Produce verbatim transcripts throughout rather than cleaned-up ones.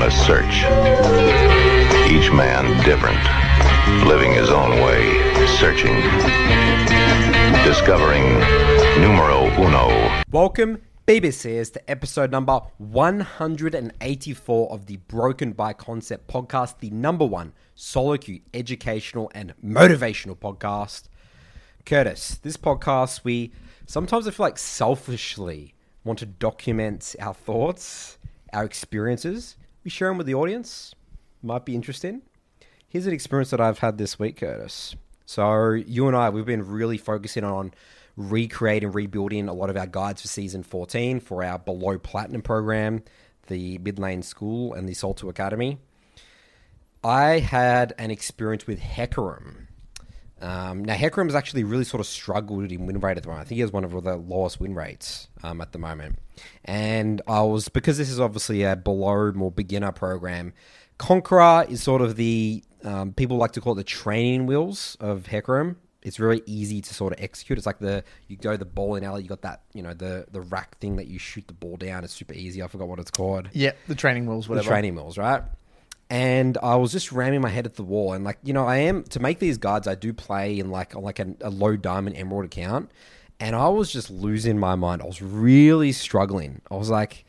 a search. Each man different, living his own way, searching, discovering numero uno. Welcome, B B Cers, to episode number one hundred eighty-four of the Broken by Concept podcast, the number one solo queue educational and motivational podcast. Curtis, this podcast, we sometimes I feel like selfishly want to document our thoughts, our experiences. We share them with the audience. Might be interesting. Here's an experience that I've had this week, Curtis. So you and I, we've been really focusing on recreating, rebuilding a lot of our guides for season fourteen for our below platinum program, the Mid Lane School and the Salto Academy. I had an experience with Hecarim. Um, now, Hecarim has actually really sort of struggled in win rate at the moment. I think he has one of the lowest win rates um, at the moment. And I was, because this is obviously a below, more beginner program, Conqueror is sort of the, um, people like to call it the training wheels of Hecarim. It's very easy to sort of execute. It's like the, you go the bowling alley, you got that, you know, the, the rack thing that you shoot the ball down. It's super easy. I forgot what it's called. Yeah, the training wheels, whatever. The training wheels, right? And I was just ramming my head at the wall. And like, you know, I am, to make these guides, I do play in like, like a, a low diamond emerald account. And I was just losing my mind. I was really struggling. I was like,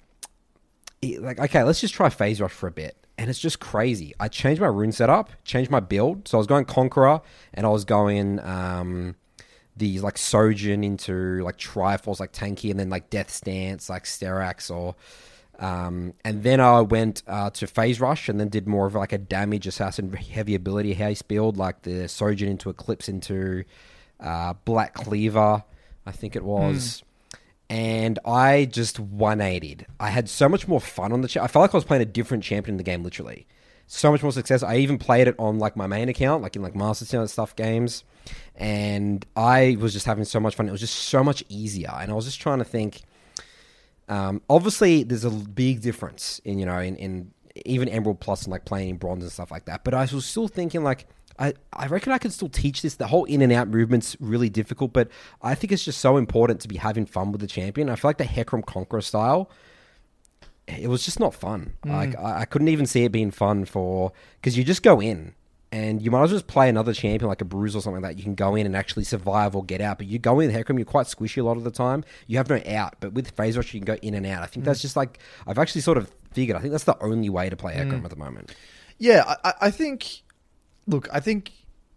like, okay, let's just try Phase Rush for a bit. And it's just crazy. I changed my rune setup, changed my build. So I was going Conqueror and I was going um, these like Sojourn into like Triforce, like Tanky, and then like Death Stance, like Sterax or... Um, and then I went uh, to Phase Rush and then did more of like a damage assassin, heavy ability haste build, like the Sojourn into Eclipse into uh, Black Cleaver, I think it was. Mm. And I just one eightied. I had so much more fun on the cha- I felt like I was playing a different champion in the game, literally. So much more success. I even played it on like my main account, like in like Master Channel stuff games. And I was just having so much fun. It was just so much easier. And I was just trying to think... Um, obviously, there's a big difference in, you know, in, in even Emerald Plus and like playing in Bronze and stuff like that. But I was still thinking like, I, I reckon I could still teach this. The whole in and out movement's really difficult, but I think it's just so important to be having fun with the champion. I feel like the Hecarim Conqueror style, it was just not fun. Mm. Like I, I couldn't even see it being fun for, because you just go in. And you might as well just play another champion like a Bruise or something like that. You can go in and actually survive or get out. But you go in with Hecarim, you're quite squishy a lot of the time. You have no out. But with Phase Rush, you can go in and out. I think mm. that's just like... I've actually sort of figured. I think that's the only way to play Hecarim mm. at the moment. Yeah, I, I think... Look, I think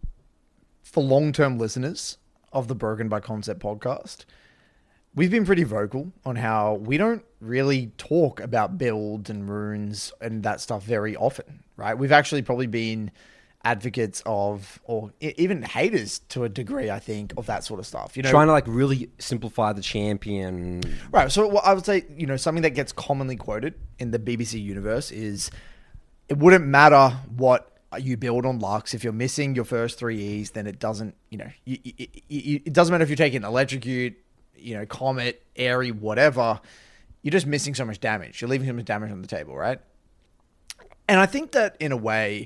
for long-term listeners of the Broken by Concept podcast, we've been pretty vocal on how we don't really talk about builds and runes and that stuff very often, right? We've actually probably been... advocates of, or even haters to a degree, I think, of that sort of stuff. You know, trying to like really simplify the champion. Right. So what I would say, you know, something that gets commonly quoted in the B B C universe is it wouldn't matter what you build on Lux. If you're missing your first three E's, then it doesn't, you know, you, you, you, it doesn't matter if you're taking Electrocute, you know, Comet, Airy, whatever. You're just missing so much damage. You're leaving so much damage on the table, right? And I think that in a way...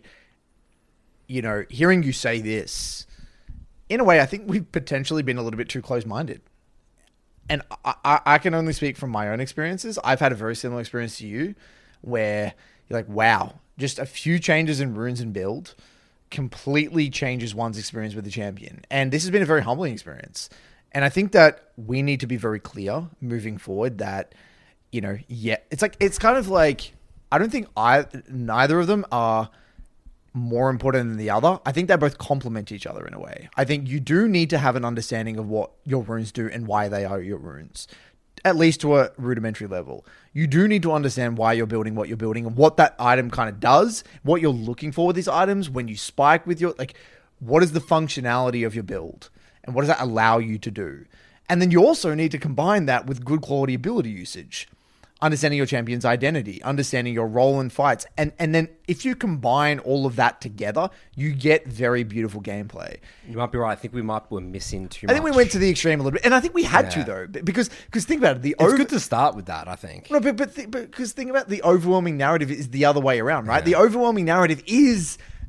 You know, hearing you say this, in a way, I think we've potentially been a little bit too close-minded. And I, I, I can only speak from my own experiences. I've had a very similar experience to you where you're like, wow, just a few changes in runes and build completely changes one's experience with the champion. And this has been a very humbling experience. And I think that we need to be very clear moving forward that, you know, yeah, it's like, it's kind of like, I don't think I, neither of them are more important than the other. I think they both complement each other in a way. I think you do need to have an understanding of what your runes do and why they are your runes, at least to a rudimentary level. You do need to understand why you're building what you're building and what that item kind of does, what you're looking for with these items when you spike with your, like, what is the functionality of your build and what does that allow you to do? And then you also need to combine that with good quality ability usage. Understanding your champion's identity, understanding your role in fights. And and then if you combine all of that together, you get very beautiful gameplay. You might be right. I think we might were missing too much. I think we went to the extreme a little bit. And I think we had yeah. to, though. Because because think about it. The it's over- good to start with that, I think. No, but but because th- think about the overwhelming narrative is the other way around, right? Yeah. The overwhelming narrative is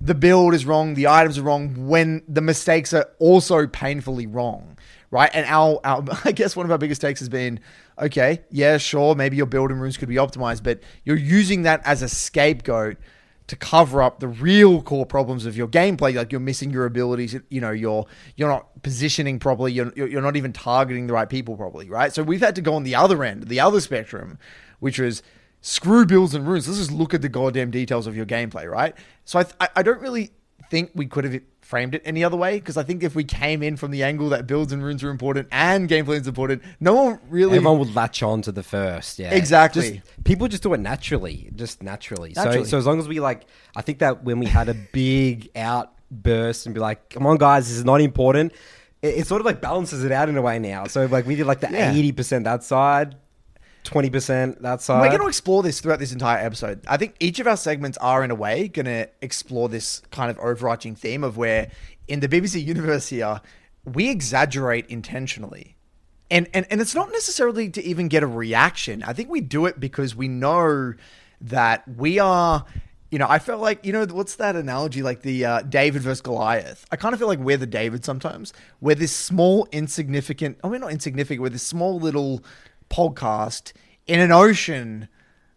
the build is wrong, the items are wrong, when the mistakes are also painfully wrong, right? And our, our I guess one of our biggest takes has been, okay, yeah, sure, maybe your build and runes could be optimized, but you're using that as a scapegoat to cover up the real core problems of your gameplay. Like, you're missing your abilities, you know, you're you're not positioning properly, you're you're not even targeting the right people properly, right? So we've had to go on the other end, the other spectrum, which was screw builds and runes. Let's just look at the goddamn details of your gameplay, right? So I th- I don't really think we could have framed it any other way, because I think if we came in from the angle that builds and runes are important and gameplay is important, no one really... Everyone would latch on to the first, yeah. Exactly. Just, people just do it naturally, just naturally. Naturally. So, so as long as we like, I think that when we had a big outburst and be like, come on guys, this is not important, it, it sort of like balances it out in a way now. So like we did like the Yeah. eighty percent that side, twenty percent that side. We're going to explore this throughout this entire episode. I think each of our segments are, in a way, going to explore this kind of overarching theme of where, in the B B C universe here, we exaggerate intentionally. And, and, and it's not necessarily to even get a reaction. I think we do it because we know that we are... You know, I felt like, you know, what's that analogy? Like the uh, David versus Goliath. I kind of feel like we're the David sometimes. We're this small, insignificant... I mean, not insignificant. We're this small little... podcast in an ocean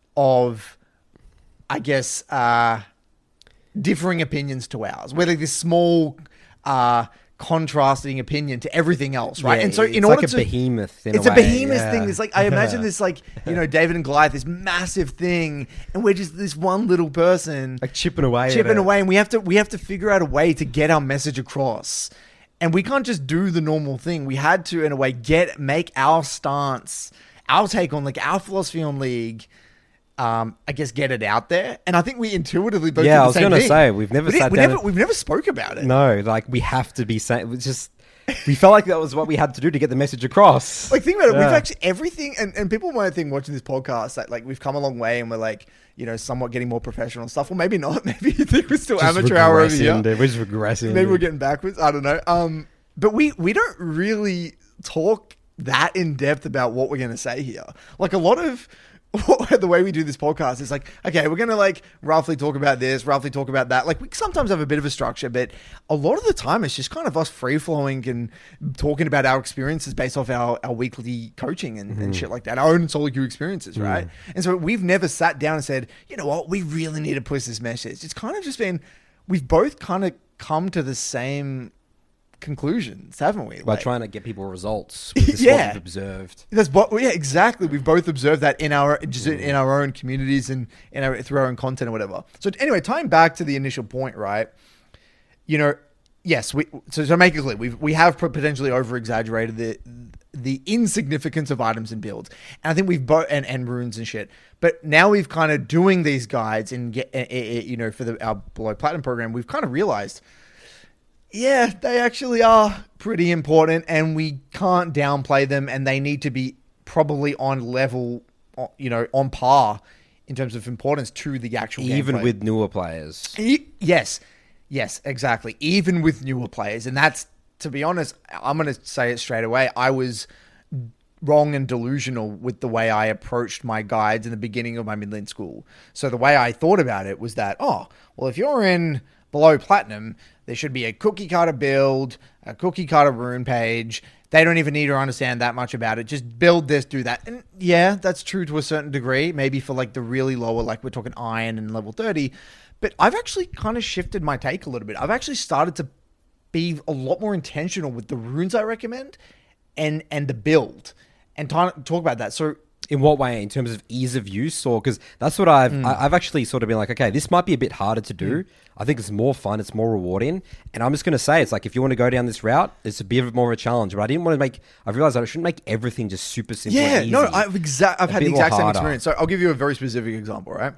of, I guess, uh, differing opinions to ours. We're like this small, uh, contrasting opinion to everything else, right? Yeah, and so, in it's order like a to, behemoth. In it's a, a, way, behemoth yeah. thing. It's like I imagine this, like, you know, David and Goliath, this massive thing, and we're just this one little person, like chipping away, chipping at it. away, and we have to we have to figure out a way to get our message across. And we can't just do the normal thing. We had to, in a way, get make our stance, our take on, like, our philosophy on League, um, I guess, get it out there. And I think we intuitively both Yeah, did the I was same gonna thing. say, we've never we didn't- sat we down never and- we've never spoke about it. No, like we have to be saying. It's just we felt like that was what we had to do to get the message across. Like, think about it. Yeah. We've actually everything, and, and people might think watching this podcast that, like, we've come a long way and we're, like, you know, somewhat getting more professional and stuff. Well, maybe not. Maybe you think we're still Just amateur hour over regressing, here. dude. We're just regressing. Maybe we're dude. getting backwards. I don't know. Um, but we we don't really talk that in depth about what we're going to say here. Like, a lot of the way we do this podcast is like, okay, we're going to, like, roughly talk about this, roughly talk about that. Like, we sometimes have a bit of a structure, but a lot of the time it's just kind of us free flowing and talking about our experiences based off our, our weekly coaching and, Mm-hmm. and shit like that, our own solo queue experiences, right? Mm. And so we've never sat down and said, you know what, we really need to push this message. It's kind of just been, we've both kind of come to the same conclusions, haven't we? by Like, trying to get people results. With this Yeah. what we've observed. that's what, yeah, exactly. We've both observed that in our just in our own communities and in our through our own content or whatever. So anyway, tying back to the initial point, right? You know, yes, we so to make it clear, we we have potentially over exaggerated the the insignificance of items and builds, and I think we've both and, and runes and shit. But now we've kind of doing these guides and get uh, uh, you know for the our below platinum program, we've kind of realized. Yeah, they actually are pretty important, and we can't downplay them, and they need to be probably on level, you know, on par in terms of importance to the actual Even gameplay. with newer players. E- yes, yes, exactly. Even with newer players, and that's, to be honest, I'm going to say it straight away. I was wrong and delusional with the way I approached my guides in the beginning of my mid-lane school. So the way I thought about it was that, oh, well, if you're in below platinum, there should be a cookie cutter build, a cookie cutter rune page. They don't even need to understand that much about it. Just build this, do that. And yeah, that's true to a certain degree, maybe for, like, the really lower, like we're talking iron and level thirty. But I've actually kind of shifted my take a little bit. I've actually started to be a lot more intentional with the runes I recommend and and the build and t- talk about that. So In what way? In terms of ease of use, or because that's what I've Hmm. I, I've actually sort of been like, okay, this might be a bit harder to do. I think it's more fun, it's more rewarding, and I'm just going to say it's like if you want to go down this route, it's a bit of more of a challenge. But I didn't want to make. I've realized that I shouldn't make everything just super simple. yeah, and easy. no, I've exact I've A had bit the more exact same harder. experience. So I'll give you a very specific example, right?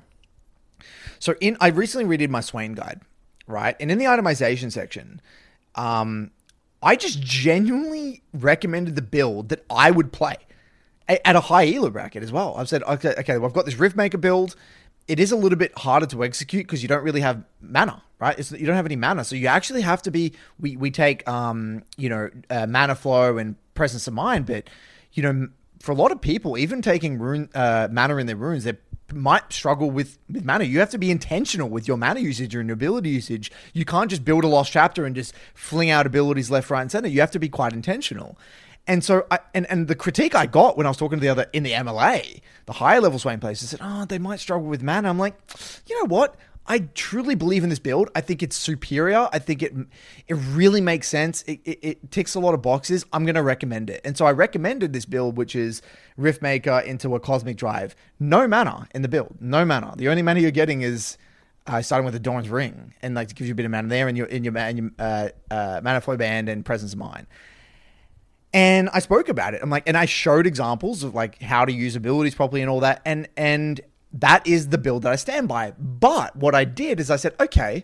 So in I recently redid my Swain guide, right? And in the itemization section, um, I just genuinely recommended the build that I would play a- at a high E L A bracket as well. I've said, okay, okay, well, I've got this Riftmaker build. It is a little bit harder to execute because you don't really have mana, right? It's, you don't have any mana, so you actually have to be. We we take um you know uh, mana flow and presence of mind, but you know for a lot of people, even taking rune uh, mana in their runes, they're might struggle with, with mana. You have to be intentional with your mana usage or your ability usage. You can't just build a Lost Chapter and just fling out abilities left, right, and center. You have to be quite intentional. And so, I, and, and the critique I got when I was talking to the other, in the M L A, the higher level Swain players, they said, oh, they might struggle with mana. I'm like, you know what? I truly believe in this build. I think it's superior. I think it it really makes sense. It, it, it ticks a lot of boxes. I'm going to recommend it. And so I recommended this build, which is Riftmaker into a Cosmic Drive. No mana in the build. No mana. The only mana you're getting is uh, starting with a Dawn's Ring. And like, it gives you a bit of mana there in your, in your, in your uh, uh, Mana Flow Band and Presence of Mind. And I spoke about it. I'm like, and I showed examples of like how to use abilities properly and all that. And, and, that is the build that I stand by. But what I did is I said, okay,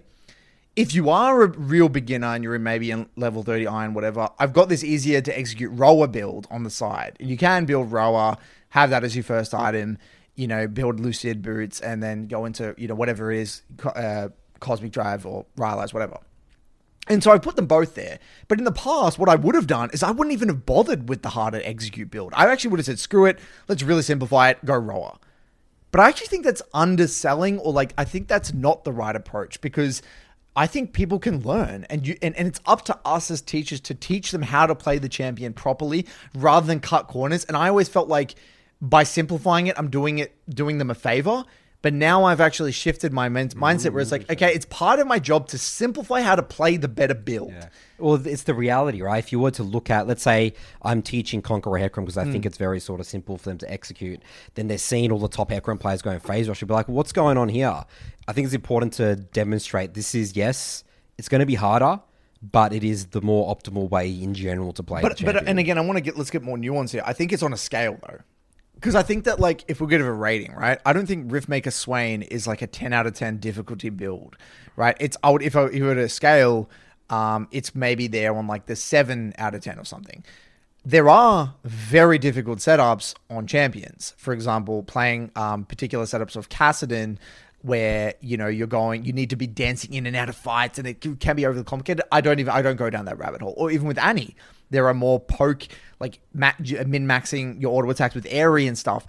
if you are a real beginner and you're in maybe in level thirty iron, whatever, I've got this easier to execute rower build on the side. You can build rower, have that as your first item, you know, build Lucid boots, and then go into, you know, whatever it is, uh, Cosmic Drive or Rylai's, whatever. And so I put them both there. But in the past, what I would have done is I wouldn't even have bothered with the harder execute build. I actually would have said, screw it, let's really simplify it, go rower. But I actually think that's underselling, or like, I think that's not the right approach, because I think people can learn, and you and, and it's up to us as teachers to teach them how to play the champion properly rather than cut corners. And I always felt like by simplifying it, I'm doing it, doing them a favor. But now I've actually shifted my men- mindset where it's like, okay, it's part of my job to simplify how to play the better build. Yeah. Well, it's the reality, right? If you were to look at, let's say I'm teaching Conqueror Hecarim because I mm. think it's very sort of simple for them to execute, then they're seeing all the top Hecarim players going phase rush. You'll be like, what's going on here? I think it's important to demonstrate this is, yes, it's going to be harder, but it is the more optimal way in general to play but, the champion. But, and again, I want to get, let's get more nuance here. I think it's on a scale though. Because I think that, like, if we give it a rating, right, I don't think Riftmaker Swain is like a ten out of ten difficulty build, right? It's, I would, if I, if we were to scale, um, it's maybe there on like the seven out of ten or something. There are very difficult setups on champions. For example, playing um, particular setups of Kassadin, where, you know, you're going, you need to be dancing in and out of fights, and it can be overly complicated. I don't even, I don't go down that rabbit hole. Or even with Annie, there are more poke, like ma- min-maxing your auto attacks with Aerie and stuff.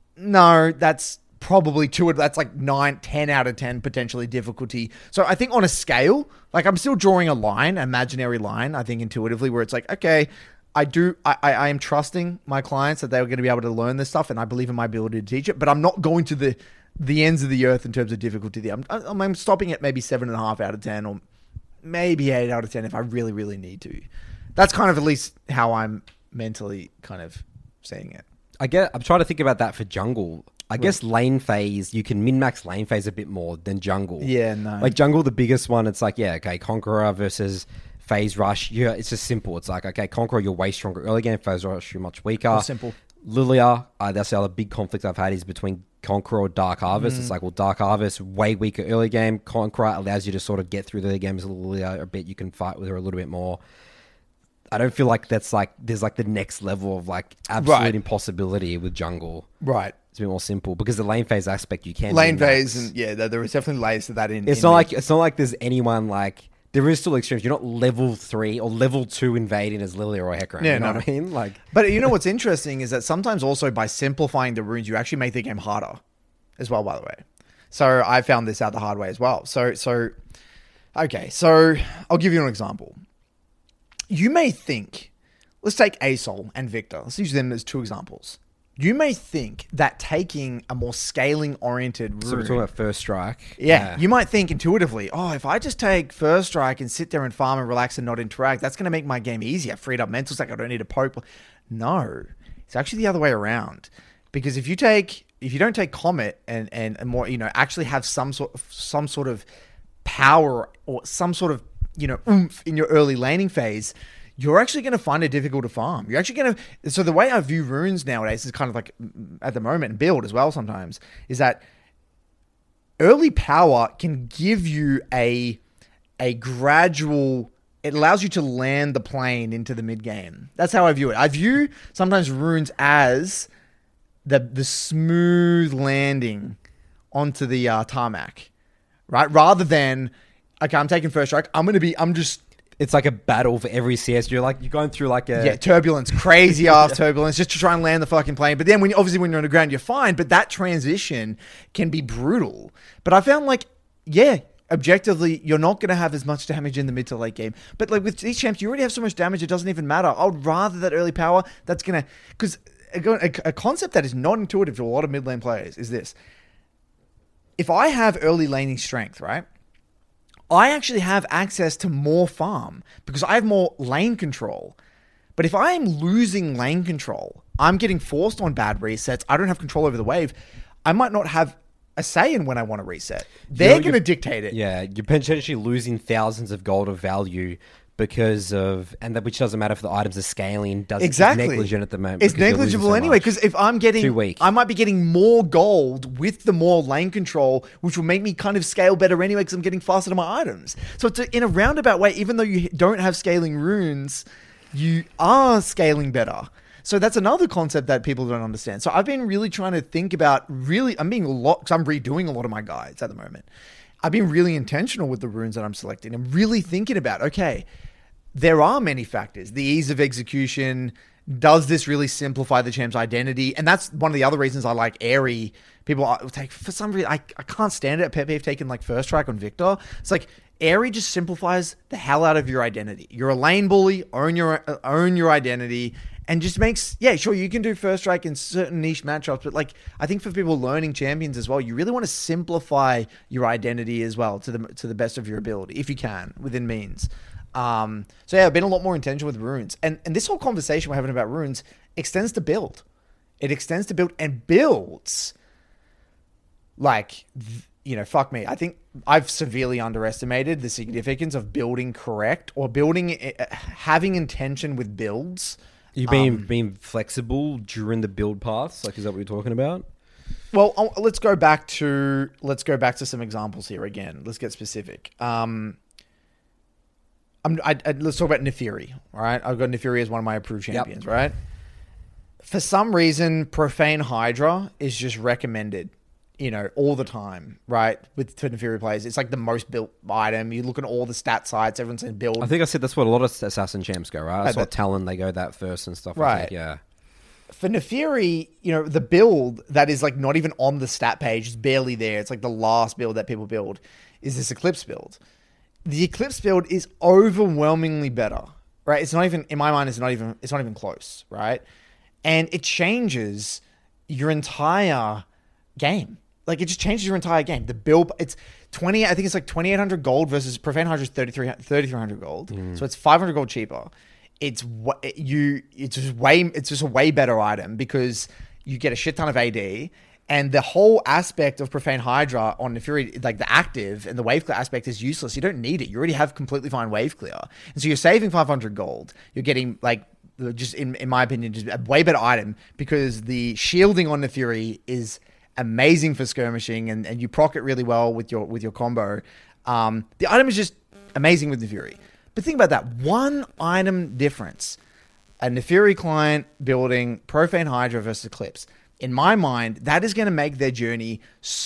No, that's probably two, that's like nine, ten out of ten potentially difficulty. So I think on a scale, like I'm still drawing a line, imaginary line, I think intuitively, where it's like, okay, I do, I, I, I am trusting my clients that they're going to be able to learn this stuff, and I believe in my ability to teach it, but I'm not going to the the ends of the earth in terms of difficulty there. I'm, I'm, I'm stopping at maybe seven and a half out of ten, or maybe eight out of ten if I really, really need to. That's kind of at least how I'm mentally kind of seeing it. I get. I'm trying to think about that for jungle. I right. guess lane phase, you can min-max lane phase a bit more than jungle. Yeah, no. Like jungle, the biggest one, it's like, yeah, okay, Conqueror versus phase rush. Yeah, it's just simple. It's like, okay, Conqueror, you're way stronger early game. Phase rush, you're much weaker. More simple. Lilia, uh, that's the other big conflict I've had is between Conqueror or Dark Harvest. Mm. It's like, well, Dark Harvest, way weaker early game. Conqueror allows you to sort of get through the games a little a bit. You can fight with her a little bit more. I don't feel like that's like, there's like the next level of like absolute right. impossibility with jungle. Right. It's a bit more simple because the lane phase aspect you can lane phase and yeah, there is definitely layers to that in. It's in not the- like it's not like there's anyone like there is still extremes. You're not level three or level two invading as Lilia or Hecarim. Yeah, you know no. what I mean? Like, but you know what's interesting is that sometimes also by simplifying the runes, you actually make the game harder as well. By the way, so I found this out the hard way as well. So so okay, so I'll give you an example. You may think, let's take Asol and Victor. Let's use them as two examples. You may think that taking a more scaling-oriented rune... So we're talking about First Strike. Yeah, yeah, you might think intuitively, oh, if I just take First Strike and sit there and farm and relax and not interact, that's going to make my game easier. Freed up mental stack, I don't need to poke. No, it's actually the other way around. Because if you take, if you don't take Comet and, and, and more, you know, actually have some sort of, some sort of power or some sort of, you know, oomph in your early laning phase... you're actually going to find it difficult to farm. You're actually going to... So the way I view runes nowadays is kind of like, at the moment, and build as well sometimes, is that early power can give you a, a gradual... It allows you to land the plane into the mid-game. That's how I view it. I view sometimes runes as the the smooth landing onto the uh, tarmac, right? Rather than, okay, I'm taking First Strike. I'm going to be... I'm just... it's like a battle for every C S. You're like you're going through like a Yeah, turbulence, crazy ass turbulence, just to try and land the fucking plane. But then, when you, obviously when you're on the ground, you're fine. But that transition can be brutal. But I found like, yeah, objectively, you're not going to have as much damage in the mid to late game. But like with these champs, you already have so much damage, it doesn't even matter. I would rather that early power. That's gonna because a, a concept that is not intuitive to a lot of mid lane players is this: if I have early laning strength, right? I actually have access to more farm because I have more lane control. But if I am losing lane control, I'm getting forced on bad resets, I don't have control over the wave, I might not have a say in when I want to reset. They're You're- going to you're- dictate it. Yeah, you're potentially losing thousands of gold of value because of, and that which doesn't matter if the items are scaling. Does Exactly. It's negligent at the moment. It's because you're losing negligible so anyway, much. because if I'm getting, Too weak. I might be getting more gold with the more lane control, which will make me kind of scale better anyway because I'm getting faster to my items. So it's a, in a roundabout way, even though you don't have scaling runes, you are scaling better. So that's another concept that people don't understand. So I've been really trying to think about really, I'm being a lot, because I'm redoing a lot of my guides at the moment. I've been really intentional with the runes that I'm selecting. I'm really thinking about, okay, there are many factors. The ease of execution. Does this really simplify the champ's identity? And that's one of the other reasons I like Airy. People are- take, for some reason, I, I can't stand it. Pepe have taken like first strike on Victor. It's like Airy just simplifies the hell out of your identity. You're a lane bully, own your, uh, own your identity, and just makes, yeah, sure, you can do first strike in certain niche matchups, but like, I think for people learning champions as well, you really want to simplify your identity as well to the, to the best of your ability, if you can, within means. Um, so yeah, I've been a lot more intentional with runes. And and this whole conversation we're having about runes extends to build. It extends to build and builds. Like, you know, fuck me. I think I've severely underestimated the significance of building correct or building, uh, having intention with builds. You being Um, being flexible during the build paths, like is that what you're talking about? Well, I'll- let's go back to, let's go back to some examples here again. Let's get specific. Um, I'm, I, I, let's talk about Nefiri, all right? I've got Nefiri as one of my approved champions, right? For some reason, Profane Hydra is just recommended, you know, all the time, right? With to Nefiri players. It's like the most built item. You look at all the stat sites, everyone's saying build. I think I said that's what a lot of assassin champs go, right? I Right, saw but- Talon, they go that first and stuff. I Right. think, yeah. For Nefiri, you know, the build that is like not even on the stat page, it's barely there. It's like the last build that people build is this Eclipse build. The Eclipse build is overwhelmingly better, right? It's not even, in my mind, it's not even, it's not even close, right? And it changes your entire game. Like, it just changes your entire game. The build, it's twenty, I think it's like twenty-eight hundred gold versus Profane Hydra is thirty-three hundred gold. So it's five hundred gold cheaper. It's wa- you. It's just way. It's just a way better item because you get a shit ton of A D, and the whole aspect of Profane Hydra on Nefiri, like the active and the wave clear aspect, is useless. You don't need it. You already have completely fine wave clear, and so you're saving five hundred gold. You're getting like just in in my opinion, just a way better item because the shielding on Nefiri is amazing for skirmishing, and, and you proc it really well with your with your combo. Um, the item is just amazing with Nefiri. But think about that. One item difference. A Nefiri client building Profane Hydra versus Eclipse. In my mind, that is going to make their journey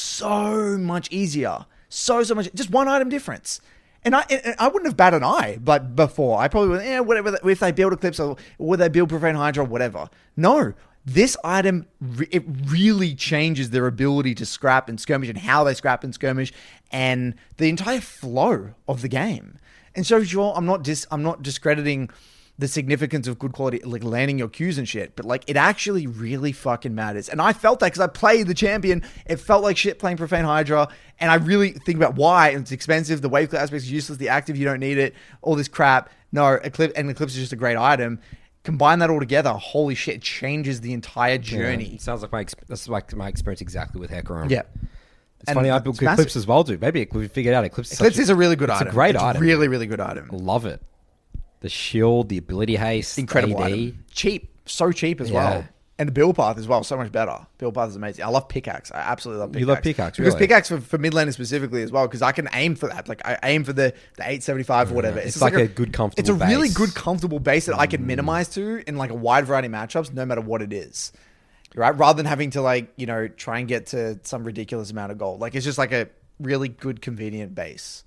so much easier. So, so much. Just one item difference. And I and I wouldn't have batted an eye but before. I probably would, eh, whatever, if they build Eclipse or would they build Profane Hydra or whatever. No. This item, re- it really changes their ability to scrap and skirmish and how they scrap and skirmish and the entire flow of the game. And so, sure, I'm not dis- I'm not discrediting the significance of good quality, like landing your Qs and shit, but like it actually really fucking matters. And I felt that because I played the champion. It felt like shit playing Profane Hydra, and I really think about why it's expensive. The wave clear aspect is useless. The active, you don't need it. All this crap. No, Eclipse and Eclipse is just a great item. Combine that all together, holy shit, it changes the entire journey. Yeah, it sounds like my exp- that's like my experience exactly with Hecarim. Yeah. It's And funny, I it's built massive. Eclipse as well, dude. Maybe we figured out Eclipse. Is Eclipse such is a really good it's item. It's a great it's item. Really, really good item. I love it. The shield, the ability haste, Incredible A D. item. Cheap. So cheap as Yeah. well. And the build path as well, so much better. Build path is amazing. I love pickaxe. I absolutely love pickaxe. You love pickaxe, because really? pickaxe for, for mid laners specifically as well, because I can aim for that. Like I aim for the, the eight seventy-five or whatever. It's just like a good, comfortable It's a really base. good comfortable base that I can minimize to in like a wide variety of matchups, no matter what it is. Right? Rather than having to like, you know, try and get to some ridiculous amount of gold. Like it's just like a really good convenient base.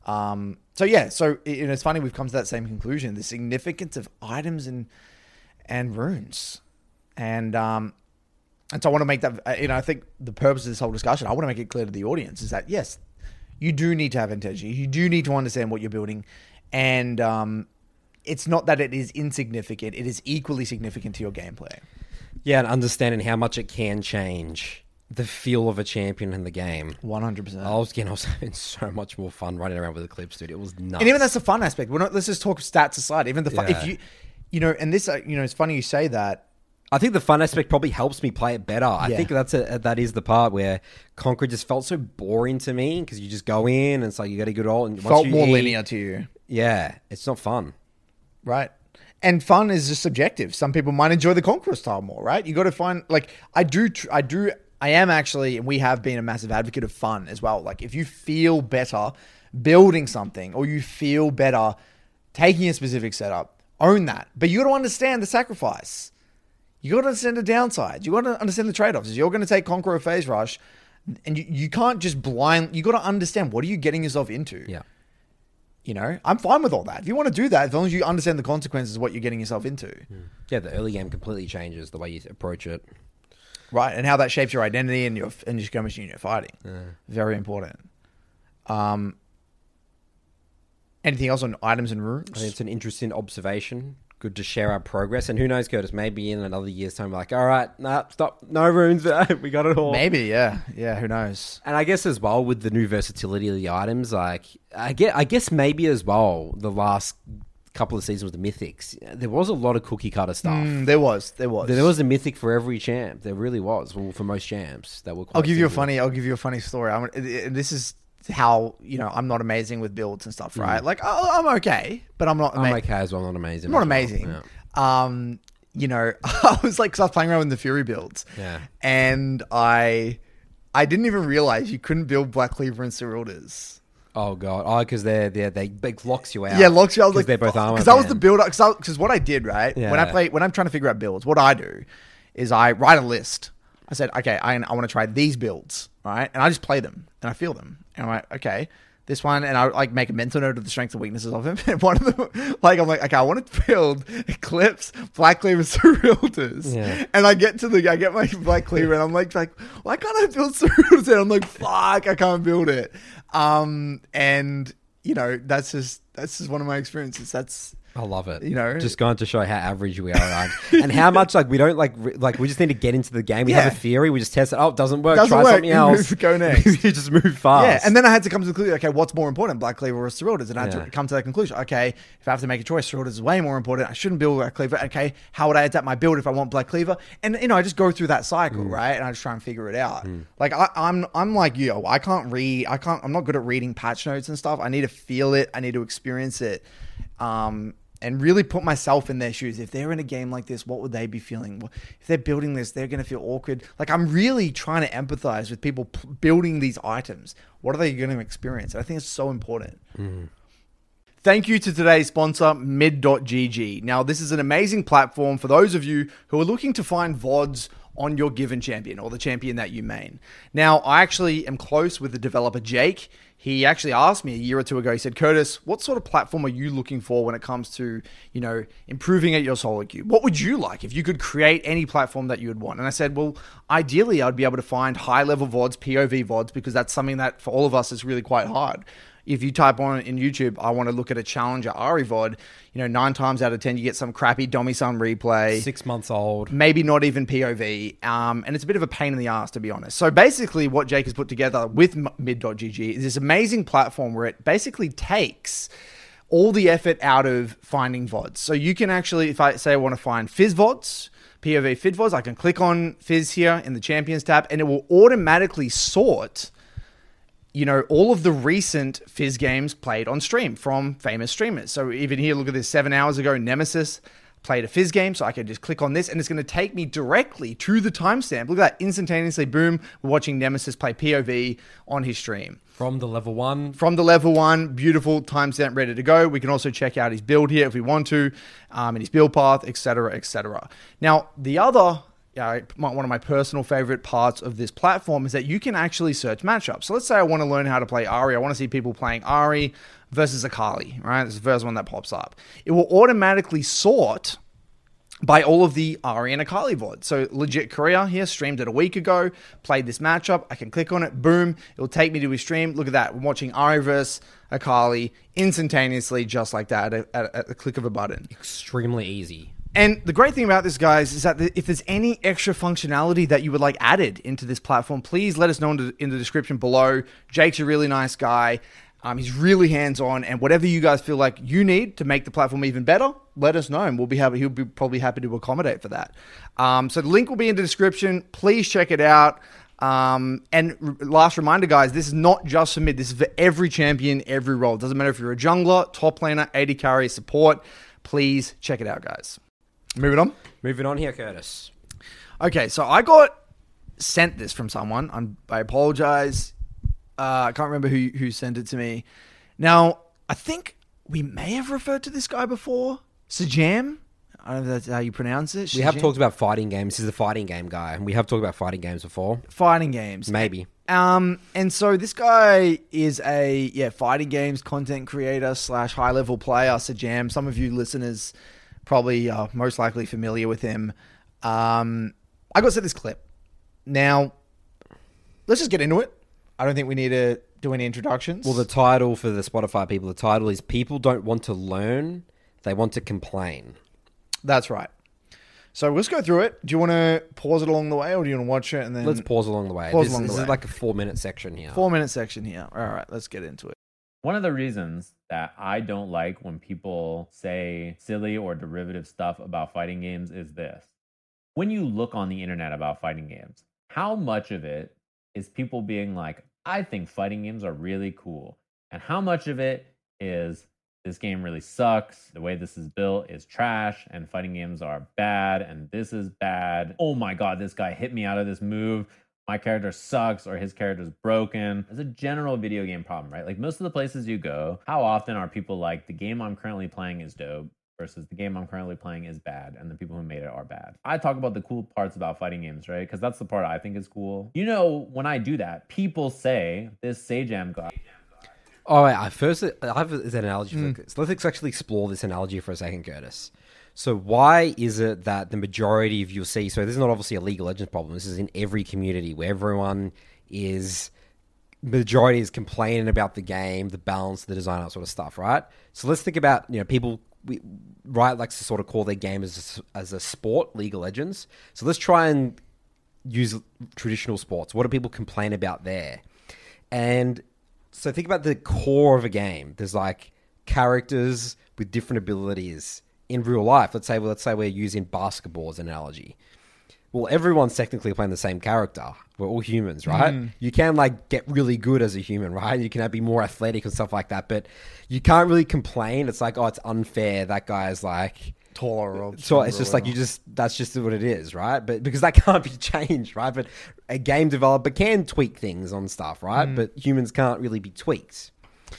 Um, so yeah, so you know, it's funny we've come to that same conclusion: the significance of items and and runes, and um, and so I want to make that. You know, I think the purpose of this whole discussion, I want to make it clear to the audience, is that yes, you do need to have integrity. You do need to understand what you're building, and um, it's not that it is insignificant; it is equally significant to your gameplay. Yeah, and understanding how much it can change the feel of a champion in the game. one hundred percent. I was again, I was having so much more fun running around with the clips, dude. It was nuts. And even that's the fun aspect. We're not. Let's just talk stats aside. Even the fun, Yeah. if you, you know, and this, uh, you know, it's funny you say that. I think the fun aspect probably helps me play it better. I Yeah. think that's a, that is the part where Conquer just felt so boring to me because you just go in and it's like you get a good ult and once Felt you more eat- linear to you, Yeah, it's not fun. right? And fun is just subjective. Some people might enjoy the Conqueror style more, right? You got to find like I do. Tr- I do. I am actually, and we have been a massive advocate of fun as well. Like if you feel better building something, or you feel better taking a specific setup, own that. But you got to understand the sacrifice. You got to understand the downsides. You got to understand the trade-offs. You're going to take Conqueror Phase Rush, and you, you can't just blind. You got to understand what are you getting yourself into. Yeah. You know, I'm fine with all that. If you want to do that, as long as you understand the consequences of what you're getting yourself into. Yeah, the early game completely changes the way you approach it. Right, and how that shapes your identity and your and your skirmishing and your fighting. Yeah. Very important. Um, anything else on items and runes? I think it's an interesting observation. Good to share our progress. And who knows, Curtis, maybe in another year's time, we're like, all right, nah, stop, no runes, we got it all. Maybe, yeah, yeah. Who knows? And I guess as well with the new versatility of the items, like I get, I guess maybe as well the last couple of seasons with the mythics, there was a lot of cookie cutter stuff. Mm, there was, there was, There was a mythic for every champ. There really was. Well, for most champs, that were. Quite I'll give you a similar. funny. I'll give you a funny story. I'm, this is how you know I'm not amazing with builds and stuff, right? Like oh, I'm okay, but I'm not. I'm ama- okay as well. Not amazing. I'm not as well. amazing. Yeah. Um, you know, I was like, cause I was playing around with the Fury builds, Yeah. and I, I didn't even realize you couldn't build Black Cleaver and Ceruldas. Oh god. Oh, because they're they they it locks you out. Yeah, locks you. I was 'Cause like, they're both armor. because that was the band. build up. Because what I did, right? When I Yeah. play, when I'm trying to figure out builds, what I do is I write a list. I said, okay, I, I want to try these builds, right? And I just play them and I feel them, and I'm like, okay, this one, and I like make a mental note of the strengths and weaknesses of him. And one of them, like, I'm like, okay, I want to build Eclipse, Black Cleaver, Ceruldas. Yeah. And I get to the, I get my Black Cleaver, and I'm like, like, why can't I build Ceruldas? And I'm like, fuck, I can't build it. Um, and you know, that's just that's just one of my experiences. That's I love it. You know? just going to show how average we are, right? And how much like we don't like re- like we just need to get into the game. We Yeah. have a theory. We just test it. Oh, it doesn't work. Doesn't Try work. something You else. move- go next. you just move fast. yeah. And then I had to come to the conclusion. Okay, what's more important, Black Cleaver or Ceruldas? And I had Yeah. to come to that conclusion. Okay, if I have to make a choice, Ceruldas is way more important. I shouldn't build Black Cleaver. Okay, how would I adapt my build if I want Black Cleaver? And you know, I just go through that cycle, Mm. right? And I just try and figure it out. Like I, I'm, I'm like you. I can't read. I can't. I'm not good at reading patch notes and stuff. I need to feel it. I need to experience it. Um, and really put myself in their shoes. If they're in a game like this, what would they be feeling? If they're building this, they're going to feel awkward. Like I'm really trying to empathize with people p- building these items. What are they going to experience? I think it's so important. Thank you to today's sponsor, mid dot g g. Now, this is an amazing platform for those of you who are looking to find V O Ds on your given champion or the champion that you main. Now, I actually am close with the developer, Jake. He actually asked me a year or two ago, he said, Curtis, what sort of platform are you looking for when it comes to, you know, improving at your solo queue? What would you like if you could create any platform that you would want? And I said, well, ideally, I'd be able to find high-level V O Ds, P O V V O Ds, because that's something that for all of us is really quite hard. If you type on in YouTube, I want to look at a challenger Ari V O D, you know, nine times out of ten, you get some crappy Domi-san replay. Six months old. Maybe not even P O V. Um, and it's a bit of a pain in the ass, to be honest. So basically what Jake has put together with mid dot g g is this amazing platform where it basically takes all the effort out of finding V O Ds. So you can actually, if I say I want to find Fizz V O Ds, P O V Fizz V O Ds, I can click on Fizz here in the Champions tab, and it will automatically sort, you know, all of the recent Fizz games played on stream from famous streamers. So even here, look at this, seven hours ago, Nemesis played a Fizz game. So I can just click on this and it's going to take me directly to the timestamp. Look at that, instantaneously, boom, we're watching Nemesis play P O V on his stream. From the level one. From the level one, beautiful timestamp ready to go. We can also check out his build here if we want to, um, and his build path, et cetera, et cetera. Now, the other uh, my, one of my personal favorite parts of this platform is that you can actually search matchups. So let's say I want to learn how to play Ahri. I want to see people playing Ahri versus Akali, right? This is the first one that pops up. It will automatically sort by all of the Ahri and Akali V O D. So legit Korea here, streamed it a week ago, played this matchup. I can click on it, boom, it'll take me to his stream. Look at that, I'm watching Ahri versus Akali instantaneously, just like that, at, at, at the click of a button. Extremely easy. And the great thing about this, guys, is that if there's any extra functionality that you would like added into this platform, please let us know in the, in the description below. Jake's a really nice guy. Um, he's really hands-on, and whatever you guys feel like you need to make the platform even better, let us know, and we'll be happy. He'll be probably happy to accommodate for that. Um, so the link will be in the description. Please check it out. Um, and r- last reminder, guys, this is not just for mid. This is for every champion, every role. It doesn't matter if you're a jungler, top laner, A D carry, support. Please check it out, guys. Moving on. Moving on here, Curtis. Okay, so I got sent this from someone. I'm, I apologize. Uh, I can't remember who who sent it to me. Now, I think we may have referred to this guy before. Sajam? I don't know if that's how you pronounce it. We have Sajam? talked about fighting games. This is a fighting game guy. And we have talked about fighting games before. Fighting games. Maybe. Um, and so this guy is a yeah fighting games content creator slash high level player. Sajam. Some of you listeners probably are most likely familiar with him. Um, I got sent this clip. Now, let's just get into it. I don't think we need to do any introductions. Well, the title for the Spotify people, the title is People Don't Want to Learn, They Want to Complain. That's right. So let's go through it. Do you want to pause it along the way, or do you want to watch it and then... Let's pause along the way. Pause this along the this way. is like a four-minute section here. Four-minute section here. All right, let's get into it. One of the reasons that I don't like when people say silly or derivative stuff about fighting games is this. When you look on the internet about fighting games, how much of it is people being like, I think fighting games are really cool? And how much of it is this game really sucks, the way this is built is trash, and fighting games are bad, and this is bad. Oh my god, this guy hit me out of this move. My character sucks, or his character's broken. It's a general video game problem, right? Like most of the places you go, how often are people like, the game I'm currently playing is dope versus the game I'm currently playing is bad, and the people who made it are bad? I talk about the cool parts about fighting games, right? Because that's the part I think is cool. You know, when I do that, people say this Sajam guy. All right, I first I have an analogy for this. Let's actually explore this analogy for a second, Curtis. So why is it that the majority of you'll see, so this is not obviously a League of Legends problem, this is in every community where everyone is, majority is complaining about the game, the balance, the design, that sort of stuff, right? So let's think about, you know, people, we, Riot likes to sort of call their game as a, as a sport, League of Legends. So let's try and use traditional sports. What do people complain about there? And so think about the core of a game. There's like characters with different abilities in real life. Let's say, well, let's say we're using basketball as an analogy. Well, everyone's technically playing the same character. We're all humans, right? Mm. You can like get really good as a human, right? You can be more athletic and stuff like that, but you can't really complain. It's like, oh, it's unfair. That guy's like taller. Or so it's just like you just that's just what it is, right? But because that can't be changed, right? But a game developer can tweak things on stuff, right? Mm. But humans can't really be tweaked.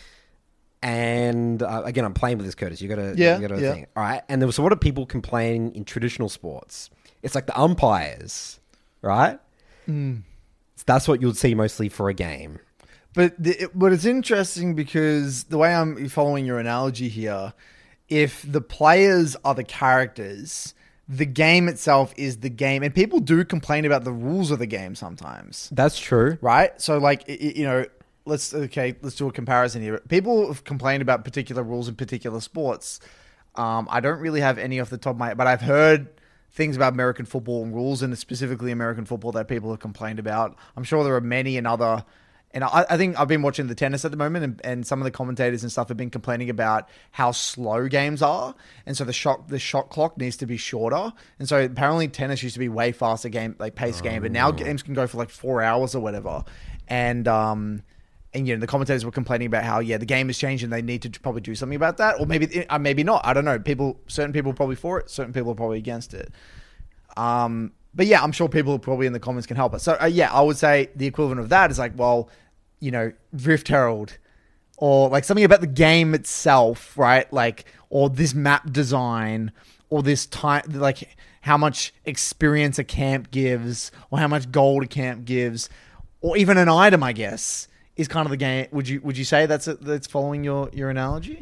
And uh, again, I'm playing with this, Curtis. You gotta, yeah, you gotta yeah. think. All right. And there was, so what are people complaining in traditional sports? It's like the umpires, right? Mm. So that's what you'll see mostly for a game. But the, it, but it's interesting because the way I'm following your analogy here, if the players are the characters, the game itself is the game, and people do complain about the rules of the game sometimes. That's true, right? So, like, you know. Let's okay. Let's do a comparison here. People have complained about particular rules in particular sports. Um, I don't really have any off the top of my head, but I've heard things about American football and rules, and specifically American football that people have complained about. I'm sure there are many and other. And I, I think I've been watching the tennis at the moment, and, and some of the commentators and stuff have been complaining about how slow games are, and so the shot the shot clock needs to be shorter. And so apparently tennis used to be way faster game, like pace oh. game, but now games can go for like four hours or whatever. And um. And, you know, the commentators were complaining about how, yeah, the game has changed and they need to probably do something about that. Or maybe uh, maybe not. I don't know. People, certain people are probably for it. Certain people are probably against it. Um, but, yeah, I'm sure people probably in the comments can help us. So, uh, yeah, I would say the equivalent of that is like, well, you know, Rift Herald. Or, like, something about the game itself, right? Like, or this map design. Or this time, like, how much experience a camp gives, or how much gold a camp gives, or even an item, I guess, is kind of the game. Would you would you say that's a, that's following your, your analogy?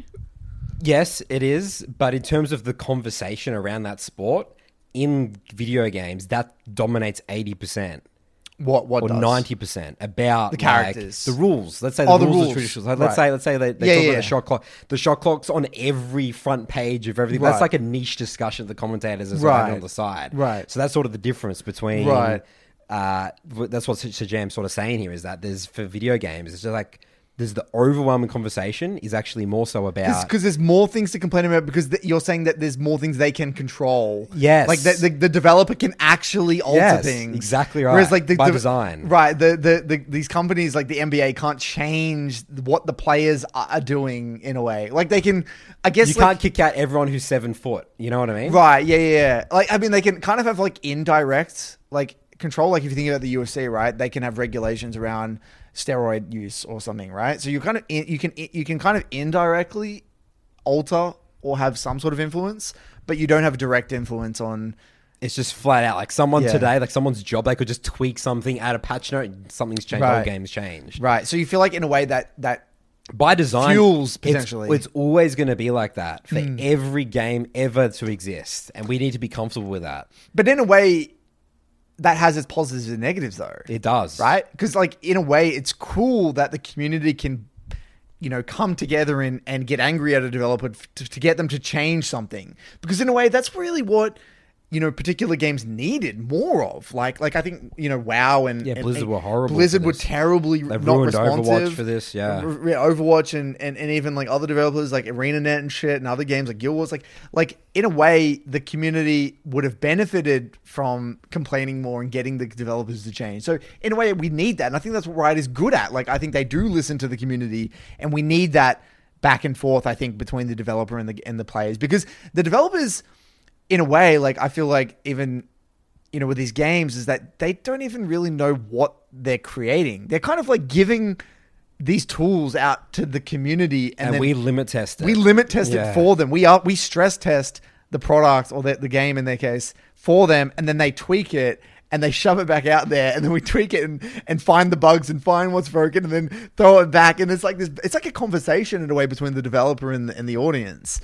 Yes, it is. But in terms of the conversation around that sport, in video games, that dominates eighty percent. What what or does? ninety percent about The characters. like, the rules. Let's say the Oh, the rules, rules. are traditional. Like, Right. Let's say let's say they, they Yeah, talk yeah, about yeah. the shot clock. The shot clock's on every front page of everything. Right. That's like a niche discussion the commentators are Right. having on the side. Right. So that's sort of the difference between Right. uh w- that's what Sir Jam's sort of saying here is that there's for video games, it's just like there's the overwhelming conversation is actually more so about Because there's more things to complain about because th- you're saying that there's more things they can control. Yes. Like the, the, the developer can actually alter Yes, things. exactly right. Whereas like the, By the- design. Right. The, the, the, these companies like the N B A can't change what the players are are doing in a way. Like they can, I guess. you like, can't kick out everyone who's seven foot. You know what I mean? Right. Yeah, yeah, yeah. Like, I mean, they can kind of have like indirect like control. Like if you think about the U F C, right? They can have regulations around steroid use or something, right? So you kind of you can you can kind of indirectly alter or have some sort of influence, but you don't have a direct influence on. It's just flat out like someone Yeah. today, like someone's job, they could just tweak something, add a patch note, something's changed, the Right. whole game's changed. Right. So you feel like in a way that that By design, Fuels, it's- potentially. It's, always going to be like that for every game ever to exist, and we need to be comfortable with that. but in a way that has its positives and negatives though. It does, Right? Because like in a way it's cool that the community can, you know, come together and, and get angry at a developer to, to get them to change something. Because in a way that's really what, you know, particular games needed more of. Like like I think, you know, WoW and Yeah, and- Blizzard and were horrible Blizzard for were this. terribly They've not ruined responsive Overwatch for this, yeah. R- yeah, Overwatch and, and, and even like other developers like ArenaNet and shit and other games like Guild Wars, like like in a way the community would have benefited from complaining more and getting the developers to change. So in a way we need that, and I think that's what Riot is good at. Like I think they do listen to the community, and we need that back and forth. I think between the developer and the and the players, because the developers, in a way, like I feel like even, you know, with these games is that they don't even really know what they're creating. They're kind of like giving these tools out to the community, and, And, then we limit test it. we limit test Yeah. it for them. We are we stress test the product or the, the game in their case for them, and then they tweak it and they shove it back out there, and then we tweak it and, and find the bugs and find what's broken and then throw it back. And it's like this. It's like a conversation in a way between the developer and the, and the audience.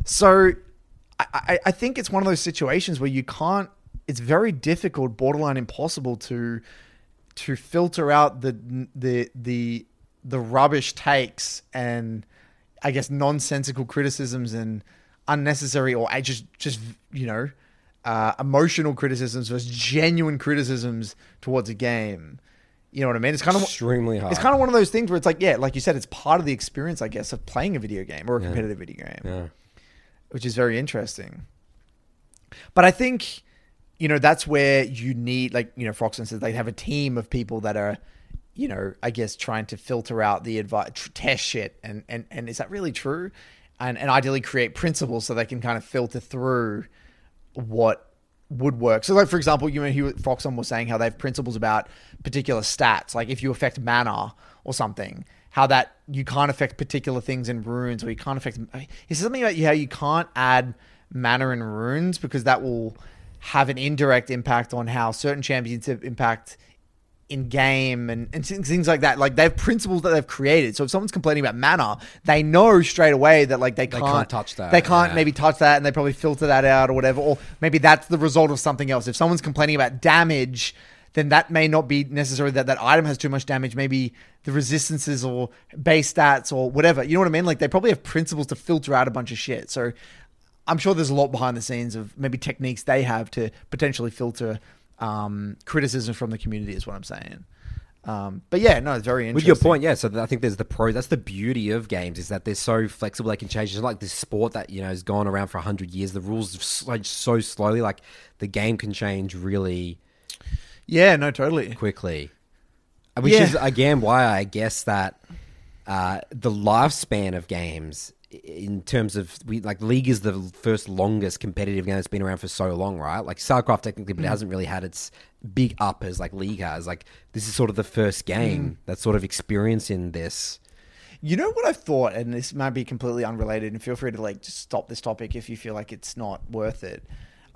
So I, I, I think it's one of those situations where you can't. It's very difficult, borderline impossible to to filter out the the the the rubbish takes and I guess nonsensical criticisms and unnecessary or I just just you know uh, emotional criticisms versus genuine criticisms towards a game. You know what I mean? It's kind of Extremely hard. It's kind of one of those things where it's like, yeah, like you said, it's part of the experience, I guess, of playing a video game or a competitive video game, Yeah. which is very interesting. But I think, you know, that's where you need, like, you know, Froxton says they have a team of people that are, you know, I guess trying to filter out the advice, tr- test shit. And, and, and is that really true? And, and ideally create principles so they can kind of filter through what would work. So like, for example, you know, he, Froxton was saying how they have principles about particular stats. Like if you affect mana or something, how that you can't affect particular things in runes, or you can't affect, he said something about how you can't add mana in runes because that will have an indirect impact on how certain champions impact in game and, and things like that. Like they have principles that they've created. So if someone's complaining about mana, they know straight away that like they can't, can't touch that, They can't yeah. maybe touch that, and they probably filter that out or whatever. Or maybe that's the result of something else. If someone's complaining about damage, then that may not be necessarily that that item has too much damage. Maybe the resistances or base stats or whatever. You know what I mean? Like they probably have principles to filter out a bunch of shit. So I'm sure there's a lot behind the scenes of maybe techniques they have to potentially filter um, criticism from the community is what I'm saying. Um, but yeah, no, it's very interesting. With your point, yeah. So I think there's the pro. That's the beauty of games is that they're so flexible. They can change. It's like this sport that you know has gone around for a hundred years. The rules change so slowly. Like the game can change really Yeah, no, totally. quickly, which Yeah. is again why I guess that uh, the lifespan of games, in terms of we like League is the first longest competitive game that's been around for so long, right? Like StarCraft technically, but it hasn't really had its big up as like League has. Like this is sort of the first game that's sort of experiencing this. You know what I've thought, and this might be completely unrelated, and feel free to like just stop this topic if you feel like it's not worth it.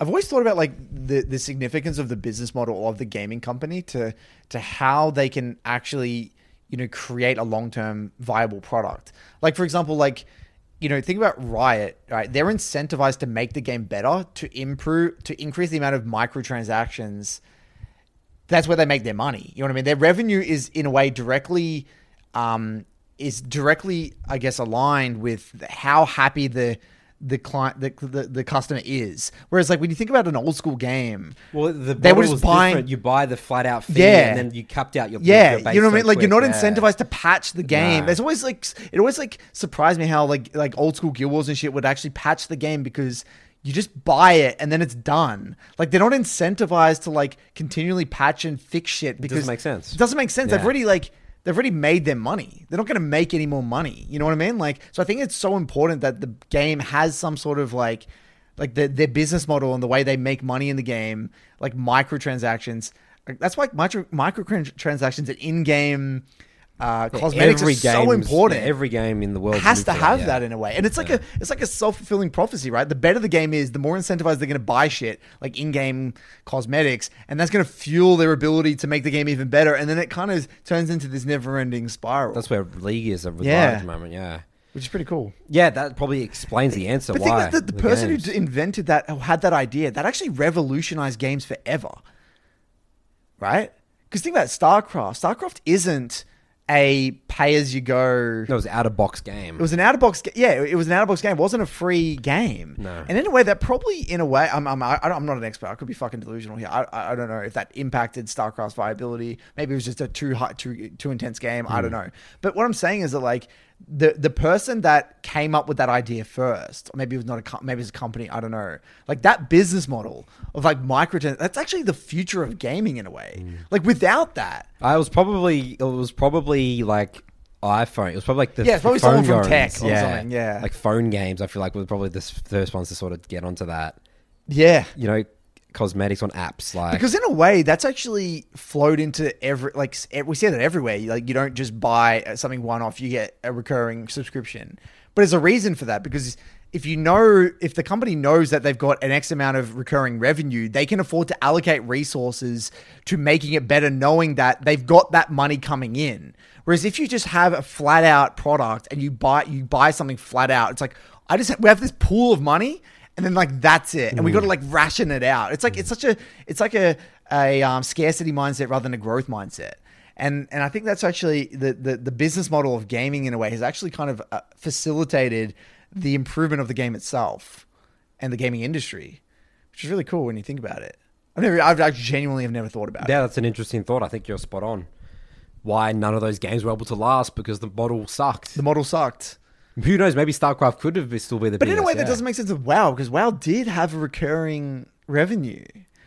I've always thought about like the, the significance of the business model of the gaming company to to how they can actually, you know, create a long-term viable product. Like, for example, like, you know, think about Riot, right? They're incentivized to make the game better, to improve, to increase the amount of microtransactions. That's where they make their money. You know what I mean? Their revenue is in a way directly, um, is directly, I guess, aligned with how happy the the client, the, the the customer is. Whereas, like, when you think about an old school game, Well, the they were model just was buying. different. You buy the flat out fee, Yeah. and then you capped out your Yeah, your base you know what so I mean. Like, you're not quick, yeah. incentivized to patch the game. Nah. There's always like it always like surprised me how like like old school Guild Wars and shit would actually patch the game because you just buy it and then it's done. Like, they're not incentivized to like continually patch and fix shit because doesn't make sense. It doesn't make sense. They've Yeah. already like they've already made their money. They're not going to make any more money. You know what I mean? Like, so I think it's so important that the game has some sort of like like the, their business model and the way they make money in the game, like microtransactions. Like, that's why micro microtransactions and in-game uh, cosmetics Every are so game's- important. yeah, every game in the world has moved to that, have yeah. that in a way, and it's like a it's like a self fulfilling prophecy, right? The better the game is, the more incentivized they're going to buy shit like in-game cosmetics, and that's going to fuel their ability to make the game even better. And then it kind of turns into this never-ending spiral. That's where League is at Yeah. the moment. Yeah, which is pretty cool. yeah, that probably explains the answer. But why think that the, the the person games. who invented that, who had that idea, that actually revolutionized games forever, right? Because think about it, StarCraft. StarCraft isn't a pay-as-you-go. It was out of box game. It was an out-of-box. Ga- yeah, it was an out-of-box game. It wasn't a free game. No. And in a way, that probably, in a way, I'm I'm I don't- I'm not an expert. I could be fucking delusional here. I I I don't know if that impacted StarCraft's viability. Maybe it was just a too high, too too intense game. I don't know. But what I'm saying is that like the the person that came up with that idea first, or maybe it was not a co- maybe it's a company. I don't know. Like that business model of like micro. That's actually the future of gaming in a way. Like without that. I was probably it was probably like iPhone. It was probably like the Yeah, it's probably the phone someone from games. tech or something, yeah. like phone games. I feel like were probably the s- first ones to sort of get onto that. Yeah. You know, cosmetics on apps like Because in a way, that's actually flowed into every like s- we see that everywhere. Like you don't just buy something one off; you get a recurring subscription. But there's a reason for that because if you know if the company knows that they've got an X amount of recurring revenue, they can afford to allocate resources to making it better, knowing that they've got that money coming in. Whereas if you just have a flat out product and you buy you buy something flat out, it's like I just we have this pool of money. And then like that's it, and we got to like ration it out. It's like it's such a it's like a a um, scarcity mindset rather than a growth mindset. And and I think that's actually the the, the business model of gaming in a way has actually kind of uh, facilitated the improvement of the game itself and the gaming industry, which is really cool when you think about it. I've never I've actually genuinely have never thought about yeah, it. that's an interesting thought. I think you're spot on. Why none of those games were able to last because the model sucked. The model sucked. Who knows? Maybe StarCraft could have still be the But in a biggest, way, that yeah. doesn't make sense with WoW because WoW did have a recurring revenue.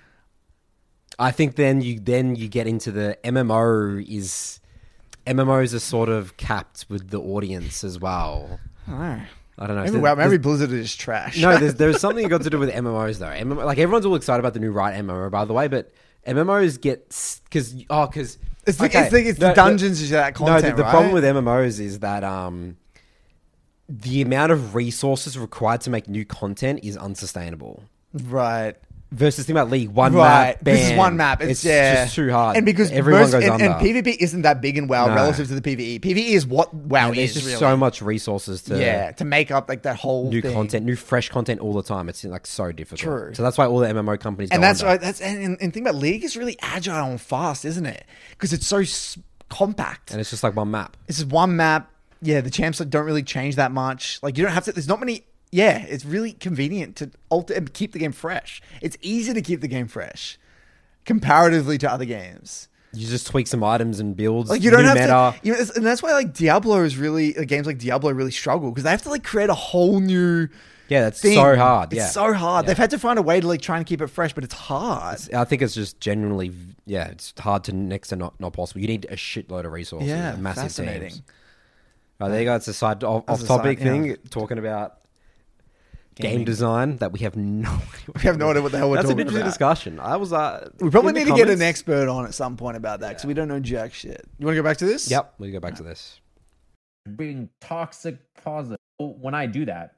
I think then you then you get into the M M O is M M Os are sort of capped with the audience as well. I don't know. I don't know. Maybe, There- WoW, maybe there's- Blizzard is trash. no, there's there's something got to do with M M Os though. M M O, like everyone's all excited about the new Riot M M O, by the way, but M M Os get because oh because It's the, it's the, it's the dungeons is that content, No, the, the right? problem with M M Os is that um the amount of resources required to make new content is unsustainable. Right. Versus think about League, one Right. map. This is bam. one map. It's, It's yeah. just too hard. And because everyone most, goes and, under. and PvP isn't that big in WoW No. relative to the PvE. PvE is what WoW And there's is. just really. so much resources to yeah, to make up like that whole new thing. content, new fresh content all the time. It's like so difficult. True. So that's why all the M M O companies And go that's under. right. That's and, and, and think about League is really agile and fast, isn't it? Because it's so s- compact. And it's just like one map. It's just one map. Yeah, the champs don't really change that much. Like you don't have to. There's not many. Yeah, it's really convenient to alter and keep the game fresh. It's easy to keep the game fresh comparatively to other games. You just tweak some items and builds. Like you don't new have meta. to, you know, and that's why like Diablo is really like, games like Diablo really struggle because they have to like create a whole new. Yeah, that's thing. so hard. It's Yeah. so hard. Yeah. They've had to find a way to like try and keep it fresh, but it's hard. I think it's just generally, yeah, it's hard to next to not, not possible. You need a shitload of resources. Yeah, and massive fascinating. teams. Right, there you go. It's a side off, That's off a topic side- yeah. thing talking about game Gaming. design that we have no idea. We have no idea what the hell we're That's an talking interesting about. discussion. I was. Uh, We probably in the need to get an comments- expert on at some point about that because we don't know jack shit. You want to go back to this? Yep, we go back to this. Being toxic positive. When I do that,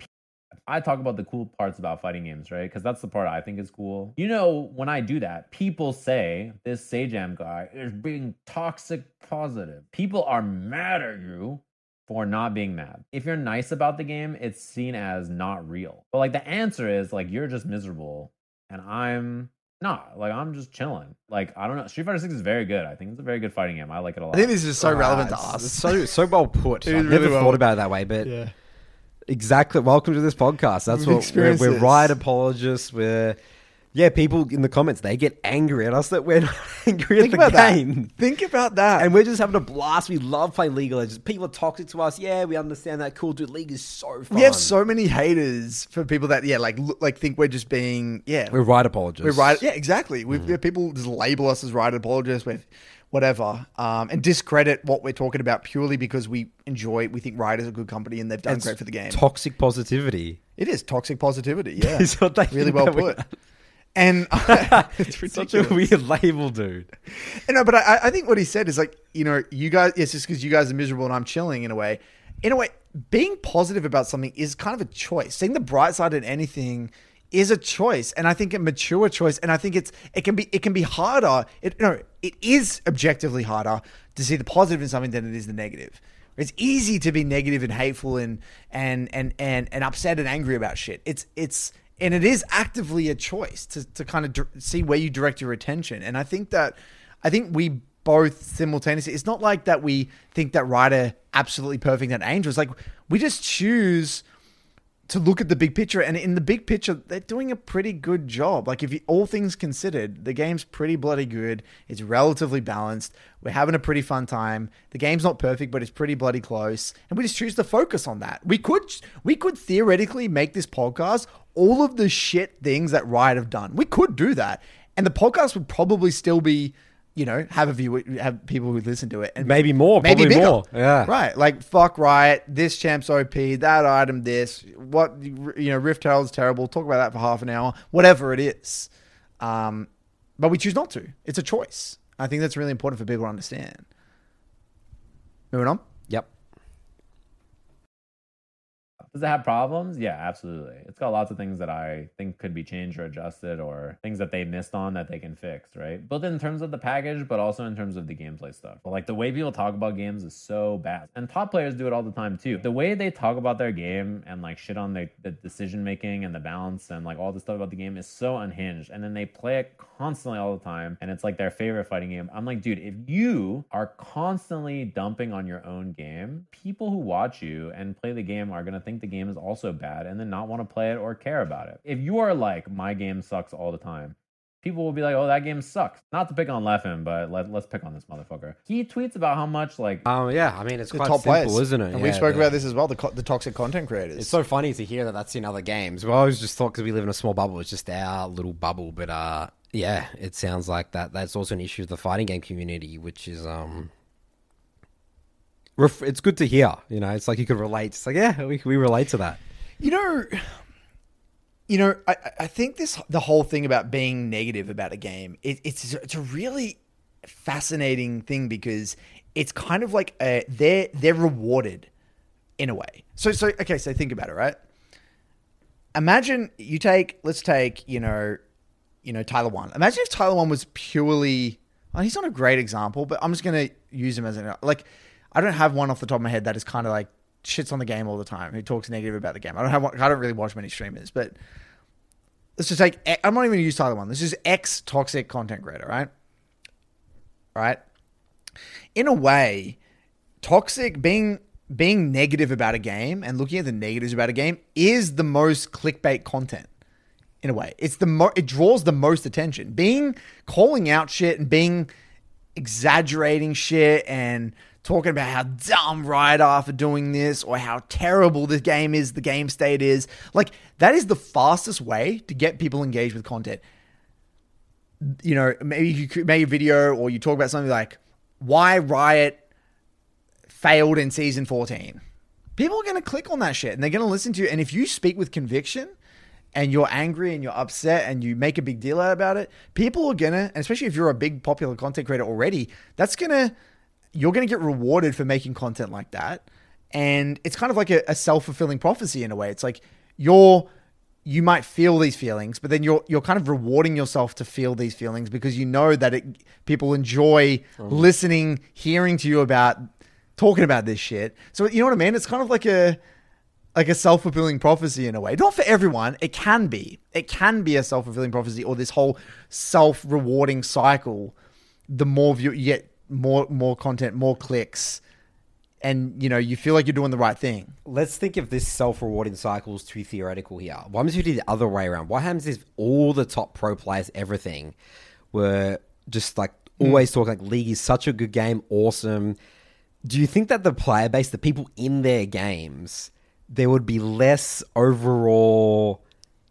I talk about the cool parts about fighting games, right? Because that's the part I think is cool. You know, when I do that, people say this Sajam guy is being toxic positive. People are mad at you for not being mad. If you're nice about the game, it's seen as not real. But like the answer is like, you're just miserable and I'm not. Like I'm just chilling. Like, I don't know. Street Fighter six is very good. I think it's a very good fighting game. I like it a lot. I think this is so Ah, relevant to it's- us. It's so so well put. It I've is never really well- thought about it that way, but Yeah. exactly. Welcome to this podcast. That's We've what we're, experienced we're this. riot apologists. We're yeah. People in the comments they get angry at us that we're not angry Think at the about game. that. Think about that. And we're just having a blast. We love playing League of Legends. People are toxic to us. Yeah, we understand that. Cool, dude. League is so fun. we have so many haters for people that yeah, like look, like think we're just being yeah, We're right apologists. we're right. Yeah, exactly. We've Mm-hmm. yeah, people just label us as right apologists with whatever, um, and discredit what we're talking about purely because we enjoy. We think Riot is a good company and they've done It's great for the game. Toxic positivity. It is toxic positivity. Yeah, Is what they really think well that we put. are. And it's Such a ridiculous. weird label, dude. You know, but I, I think what he said is like, you know, you guys, it's just because you guys are miserable and I'm chilling in a way. In a way, being positive about something is kind of a choice. Seeing the bright side in anything is a choice, and I think a mature choice. And I think it's it can be it can be harder. It no, it is objectively harder to see the positive in something than it is the negative. It's easy to be negative and hateful and and and and, and upset and angry about shit. It's it's and it is actively a choice to to kind of dir- see where you direct your attention. And I think that I think we both simultaneously. It's not like that we think that Riot are absolutely perfect at Angel. It's like we just choose to look at the big picture, and in the big picture, they're doing a pretty good job. Like if you, all things considered, the game's pretty bloody good. It's relatively balanced. We're having a pretty fun time. The game's not perfect, but it's pretty bloody close, and we just choose to focus on that. We could, we could theoretically make this podcast all of the shit things that Riot have done. We could do that, and the podcast would probably still be, you know, have a view, have people who listen to it, and Maybe more, maybe probably bigger. more. Yeah. Right. Like fuck Riot, this champ's O P, that item, this, what, you know, Rift Herald's terrible. Talk about that for half an hour, whatever it is. Um, but we choose not to. It's a choice. I think that's really important for people to understand. Moving on. Yep. Does it have problems? Yeah, absolutely. It's got lots of things that I think could be changed or adjusted, or things that they missed on that they can fix, right? Both in terms of the package, but also in terms of the gameplay stuff. But like the way people talk about games is so bad. And top players do it all the time too. The way they talk about their game and like shit on the, the decision making and the balance and like all the stuff about the game is so unhinged. And then they play it constantly all the time. And it's like their favorite fighting game. I'm like, dude, if you are constantly dumping on your own game, people who watch you and play the game are going to think the game is also bad and then not want to play it or care about it. If you are like, my game sucks all the time, people will be like, oh, that game sucks. Not to pick on Leffen, but let, let's pick on this motherfucker. He tweets about how much like Um. Yeah. I mean, it's The quite top simple, players, isn't it? And we Yeah, spoke the- about this as well. The co- the toxic content creators. It's so funny to hear that that's in other games. We always just thought because we live in a small bubble, it's just our little bubble. But uh, yeah, it sounds like that. That's also an issue of the fighting game community, which is um, ref- it's good to hear. You know, it's like you could relate. It's like yeah, we we relate to that. You know, you know, I, I think this the whole thing about being negative about a game, it, it's it's a really fascinating thing because it's kind of like a, they're they're rewarded in a way. So so okay, so think about it, right? Imagine you take let's take you know, you know Tyler One. Imagine if Tyler One was purely. Well, he's not a great example, but I'm just gonna use him as an like. I don't have one off the top of my head that is kind of like shits on the game all the time, who talks negative about the game. I don't have one, I don't really watch many streamers, but let's just take, I'm not even going to use Tyler One. This is ex toxic content creator, right? Right? In a way, toxic being being negative about a game and looking at the negatives about a game is the most clickbait content. In a way, it's the mo- it draws the most attention. Being calling out shit and being exaggerating shit and talking about how dumb Riot are for doing this or how terrible the game is, the game state is. Like, that is the fastest way to get people engaged with content. You know, maybe you make a video or you talk about something like why Riot failed in season fourteen. People are going to click on that shit and they're going to listen to you. And if you speak with conviction and you're angry and you're upset and you make a big deal out about it, people are going to, and especially if you're a big popular content creator already, that's going to, you're going to get rewarded for making content like that. And it's kind of like a, a self-fulfilling prophecy in a way. It's like, you're you might feel these feelings, but then you're you're kind of rewarding yourself to feel these feelings because you know that it, people enjoy mm. listening, hearing to you about talking about this shit. So you know what I mean? It's kind of like a like a self-fulfilling prophecy in a way. Not for everyone. It can be. It can be a self-fulfilling prophecy or this whole self-rewarding cycle. The more view you get, more more content, more clicks. And, you know, you feel like you're doing the right thing. Let's think if this self-rewarding cycle is too theoretical here. What happens if you do the other way around? What happens if all the top pro players, everything, were just like always mm. talking like League is such a good game, awesome. Do you think that the player base, the people in their games, there would be less overall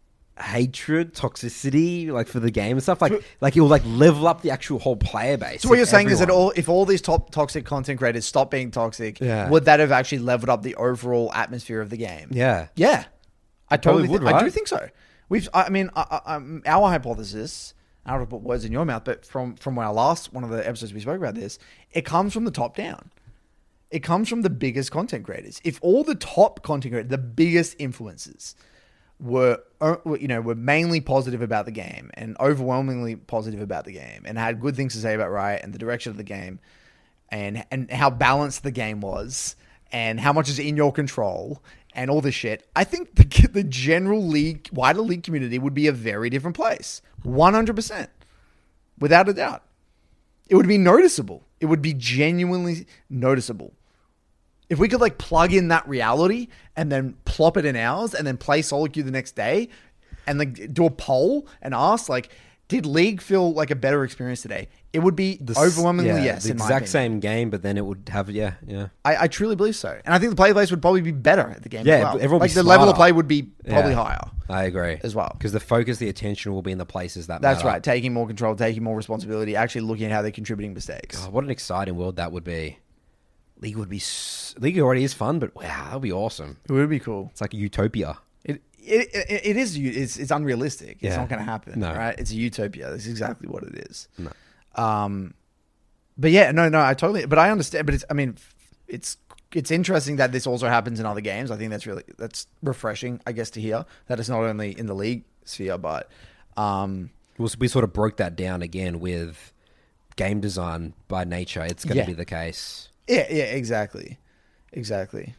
hatred, toxicity, like for the game and stuff? Like, so, like it will like level up the actual whole player base. So what you're saying everyone. is that all if all these top toxic content creators stop being toxic, yeah. would that have actually leveled up the overall atmosphere of the game? Yeah, yeah, I totally would. Th- right? I do think so. We've, I mean, I, I, um, our hypothesis. I don't want to put words in your mouth, but from from our last one of the episodes we spoke about this, it comes from the top down. It comes from the biggest content creators. If all the top content creators, the biggest influencers, were you know were mainly positive about the game and overwhelmingly positive about the game and had good things to say about Riot and the direction of the game and and how balanced the game was and how much is in your control and all this shit, I think the the general league, wider league community would be a very different place. one hundred percent. Without a doubt. It would be noticeable. It would be genuinely noticeable. If we could like plug in that reality and then plop it in ours and then play solo queue the next day and like do a poll and ask like, did League feel like a better experience today? It would be the, overwhelmingly yeah, yes. The in my exact opinion. same game, but then it would have yeah, yeah. I, I truly believe so, and I think the player base would probably be better at the game. Yeah, as well. everyone like be the smarter. level of play would be probably Yeah. higher. I agree as well because the focus, the attention will be in the places that That's matter. right. Taking more control, taking more responsibility, actually looking at how they're contributing mistakes. God, what an exciting world that would be. League would be s- League already is fun, but wow, that would be awesome. It would be cool. It's like a utopia. It it it, it is. It's it's unrealistic. It's Yeah. not going to happen. No. Right? It's a utopia. That's exactly what it is. No. Um, but yeah, no, no, I totally. But I understand. But it's. I mean, it's it's interesting that this also happens in other games. I think that's really that's refreshing, I guess, to hear that it's not only in the League sphere, but um, We'll- we sort of broke that down again with game design by nature. It's going to Yeah. be the case. yeah, yeah, exactly, exactly.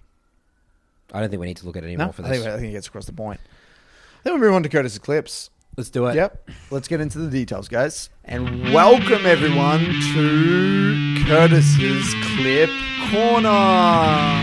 I don't think we need to look at it anymore No, for I this. think I think it gets across the point. Then we move on to Curtis' clips. Let's do it. Yep. Let's get into the details, guys. And welcome everyone to Curtis's Clip Corner.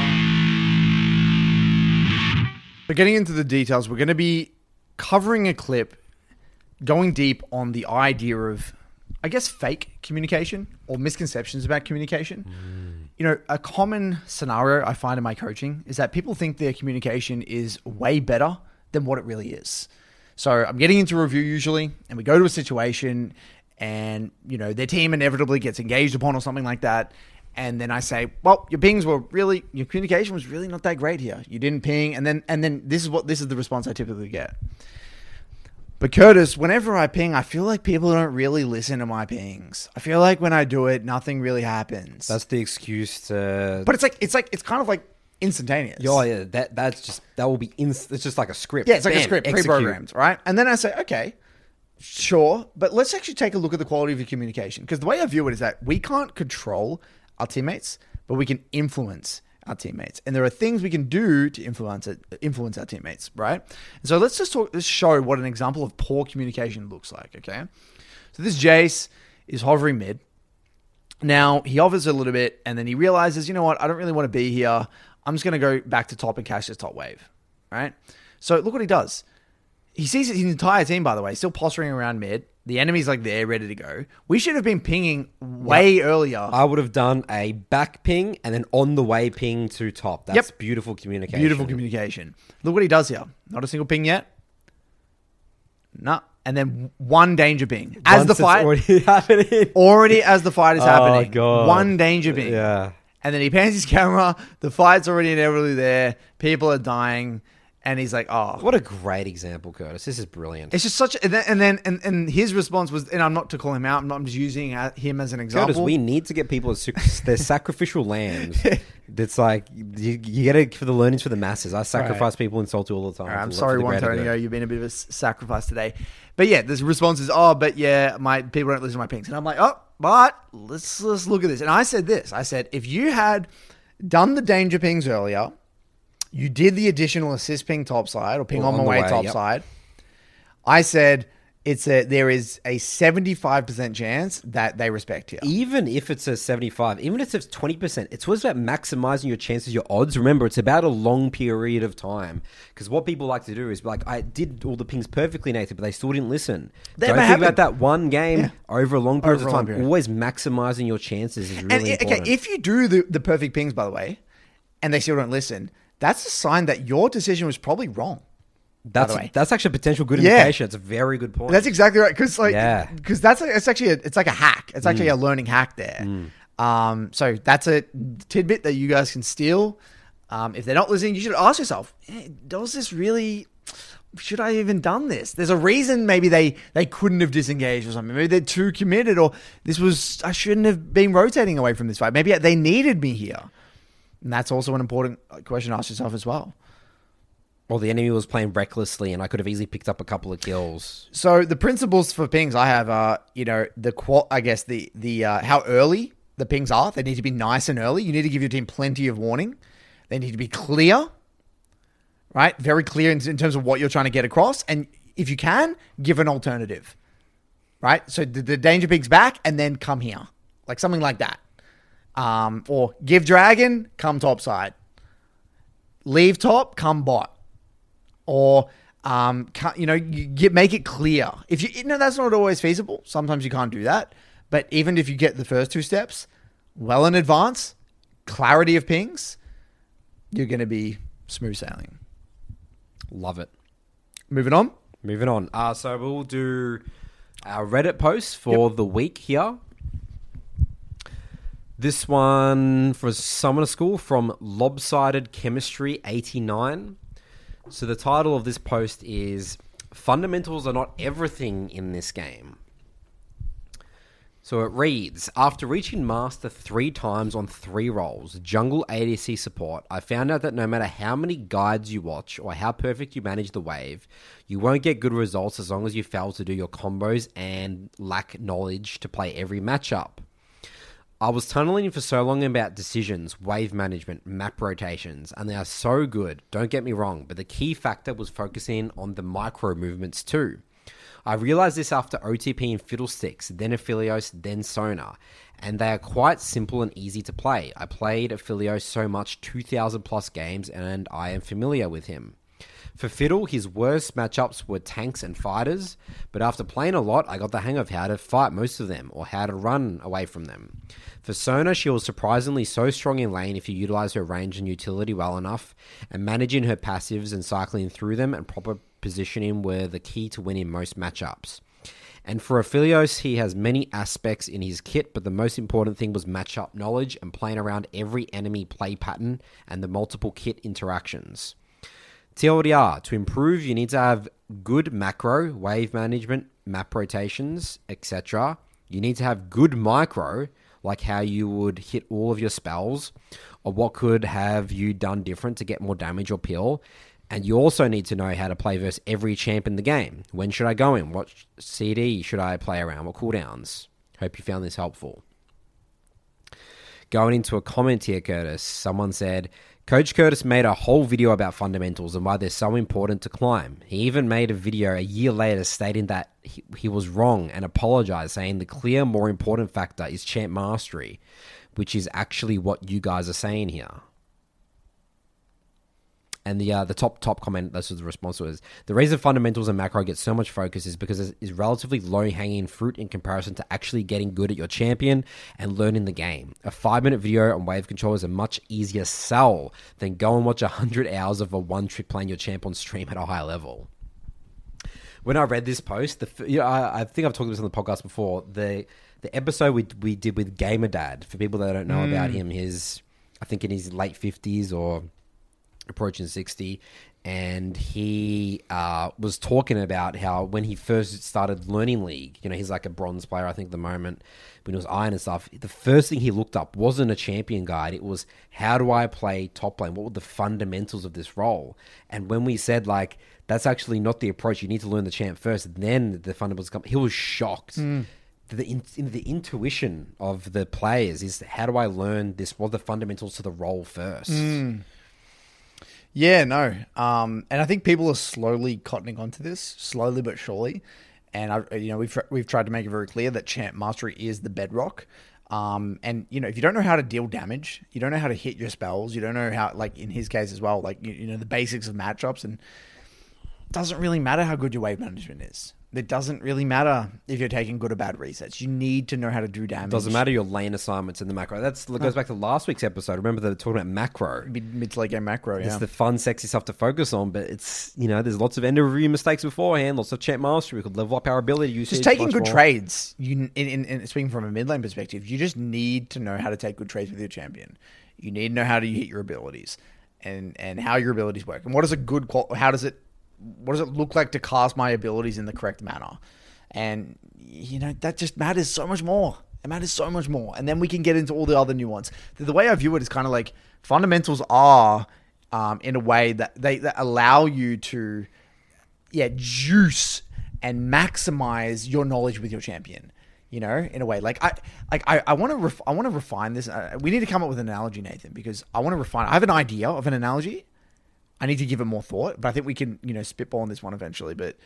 But getting into the details, we're going to be covering a clip, going deep on the idea of, I guess, fake communication or misconceptions about communication. Mm. You know, a common scenario I find in my coaching is that people think their communication is way better than what it really is. So I'm getting into a review usually, and we go to a situation and, you know, their team inevitably gets engaged upon or something like that. And then I say, well, your pings were really, your communication was really not that great here. You didn't ping. And then, and then this is what, this is the response I typically get. But Curtis, whenever I ping, I feel like people don't really listen to my pings. I feel like when I do it, nothing really happens. That's the excuse to. But it's like, it's like, it's kind of like instantaneous. Oh yeah, that that's just that will be inst- It's just like a script. Yeah, it's like Bam, a script, execute. pre-programmed, right? And then I say, okay, sure, but let's actually take a look at the quality of your communication. Because the way I view it is that we can't control our teammates, but we can influence our teammates. And there are things we can do to influence it, influence our teammates, right? And so let's just talk, let's show what an example of poor communication looks like, okay? So this Jace is hovering mid. Now, he hovers a little bit, and then he realizes, you know what, I don't really want to be here. I'm just going to go back to top and cash this top wave, right? So look what he does. He sees his entire team, by the way, still posturing around mid. The enemy's like there, ready to go. We should have been pinging way Yep. earlier. I would have done a back ping and then on the way ping to top. That's Yep. beautiful communication. Beautiful communication. Look what he does here. Not a single ping yet. No. And then one danger ping. As Once the it's fight, already happening. already as the fight is Oh, happening. God. One danger ping. Yeah. And then he pans his camera. The fight's already inevitably there. People are dying. And he's like, oh. What a great example, Curtis. This is brilliant. It's just such, and then and then, and, and his response was, and I'm not to call him out, I'm, not, I'm just using him as an example. Curtis, we need to get people as they're sacrificial lambs. That's like you, you get it for the learnings for the masses. I sacrifice Right. people in Salty all the time. Right, I'm for- sorry, for the Juan greater Antonio, good. you've been a bit of a s- sacrifice today. But yeah, this response is, oh, but yeah, my people don't listen to my pings, and I'm like, oh, but let's let's look at this. And I said this, I said, if you had done the danger pings earlier, you did the additional assist ping topside or ping Or on, on my the way, way, topside. I said it's a there is a seventy-five percent chance that they respect you. Even if it's a seventy-five, even if it's twenty percent, it's always about maximizing your chances, your odds. Remember, it's about a long period of time. Because what people like to do is be like, I did all the pings perfectly, Nathan, but they still didn't listen. That Don't may think happen. about that one game Yeah. over a long period Over of a long time. period. Always maximizing your chances is really And i- important. okay, if you do the, the perfect pings, by the way, and they still don't listen, that's a sign that your decision was probably wrong. that's the way. that's actually a potential good Yeah. indication. It's a very good point. That's exactly right. Because like, Yeah. because that's a, it's actually a, it's like a hack. It's actually Mm. a learning hack there. Um, so that's a tidbit that you guys can steal. Um, if they're not listening, you should ask yourself, eh, does this really? Should I have even done this? There's a reason maybe they they couldn't have disengaged or something. Maybe they're too committed, or this was I shouldn't have been rotating away from this fight. Maybe they needed me here, and that's also an important question to ask yourself as well. Or the enemy was playing recklessly, and I could have easily picked up a couple of kills. So the principles for pings I have are, you know, the qual. I guess the the uh, how early the pings are. They need to be nice and early. You need to give your team plenty of warning. They need to be clear, right? Very clear in, in terms of what you're trying to get across. And if you can, give an alternative, right? So the, the danger ping's back, and then come here, like something like that. Um, or give dragon, come topside. Leave top, come bot. Or, um, you know, you get, make it clear. If you, you know, that's not always feasible. Sometimes you can't do that. But even if you get the first two steps well in advance, clarity of pings, you're going to be smooth sailing. Love it. Moving on. Moving on. Uh, so we'll do our Reddit post for Yep. the week here. This one for Summoner School from Lopsided Chemistry eighty-nine. So the title of this post is Fundamentals Are Not Everything in This Game. So it reads, after reaching Master three times on three roles, Jungle A D C support, I found out that no matter how many guides you watch or how perfect you manage the wave, you won't get good results as long as you fail to do your combos and lack knowledge to play every matchup. I was tunneling for so long about decisions, wave management, map rotations, and they are so good, don't get me wrong, but the key factor was focusing on the micro movements too. I realized this after O T P and Fiddlesticks, then Aphelios, then Sona, and they are quite simple and easy to play. I played Aphelios so much, two thousand plus games, and I am familiar with him. For Fiddle, his worst matchups were tanks and fighters, but after playing a lot, I got the hang of how to fight most of them, or how to run away from them. For Sona, she was surprisingly so strong in lane if you utilize her range and utility well enough, and managing her passives and cycling through them and proper positioning were the key to winning most matchups. And for Aphelios, he has many aspects in his kit, but the most important thing was matchup knowledge and playing around every enemy play pattern and the multiple kit interactions. T L D R, to improve, you need to have good macro, wave management, map rotations, et cetera. You need to have good micro, like how you would hit all of your spells, or what could have you done different to get more damage or peel. And you also need to know how to play versus every champ in the game. When should I go in? What C D should I play around? What cooldowns? Hope you found this helpful. Going into a comment here, Curtis, someone said, Coach Curtis made a whole video about fundamentals and why they're so important to climb. He even made a video a year later stating that he, he was wrong and apologized, saying the clear, more important factor is champ mastery, which is actually what you guys are saying here. And the uh, the top top comment, this was the response was, the reason fundamentals and macro get so much focus is because it's relatively low-hanging fruit in comparison to actually getting good at your champion and learning the game. A five-minute video on wave control is a much easier sell than go and watch one hundred hours of a one-trick playing your champ on stream at a high level. When I read this post, the you know, I, I think I've talked about this on the podcast before, the the episode we we did with Gamer Dad, for people that don't know mm. about him, his I think in his late fifties or approaching sixty, and he uh, was talking about how when he first started learning League, you know, he's like a bronze player, I think, at the moment, when he was iron and stuff, the first thing he looked up wasn't a champion guide. It was, how do I play top lane? What were the fundamentals of this role? And when we said, like, that's actually not the approach, you need to learn the champ first, and then the fundamentals come, he was shocked. Mm. The, in, in the intuition of the players is, how do I learn this? What are the fundamentals to the role first? Mm. Yeah, no. Um, and I think people are slowly cottoning onto this, slowly but surely. And I, you know, we've we've tried to make it very clear that champ mastery is the bedrock. Um, and you know, if you don't know how to deal damage, you don't know how to hit your spells, you don't know how, like in his case as well, like you, you know, the basics of matchups, and it doesn't really matter how good your wave management is. It doesn't really matter if you're taking good or bad resets. You need to know how to do damage. Doesn't matter your lane assignments in the macro. That's that goes back to last week's episode. Remember they were talking about macro. Mid, mid to late game macro, yeah. It's the fun, sexy stuff to focus on, but it's, you know, there's lots of end of review mistakes beforehand, lots of champ mastery. We could level up our ability to use just taking good more. trades. You, in, in, in speaking from a mid lane perspective, you just need to know how to take good trades with your champion. You need to know how to hit your abilities and and how your abilities work. And what is a good qual- how does it what does it look like to cast my abilities in the correct manner? And, you know, that just matters so much more. It matters so much more. And then we can get into all the other nuance. The, the way I view it is kind of like fundamentals are, um, in a way that they that allow you to, yeah, juice and maximize your knowledge with your champion. You know, in a way, like I, like I, I want to, ref, I want to refine this. Uh, we need to come up with an analogy, Nathan, because I want to refine. I have an idea of an analogy. I need to give it more thought, but I think we can, you know, spitball on this one eventually. But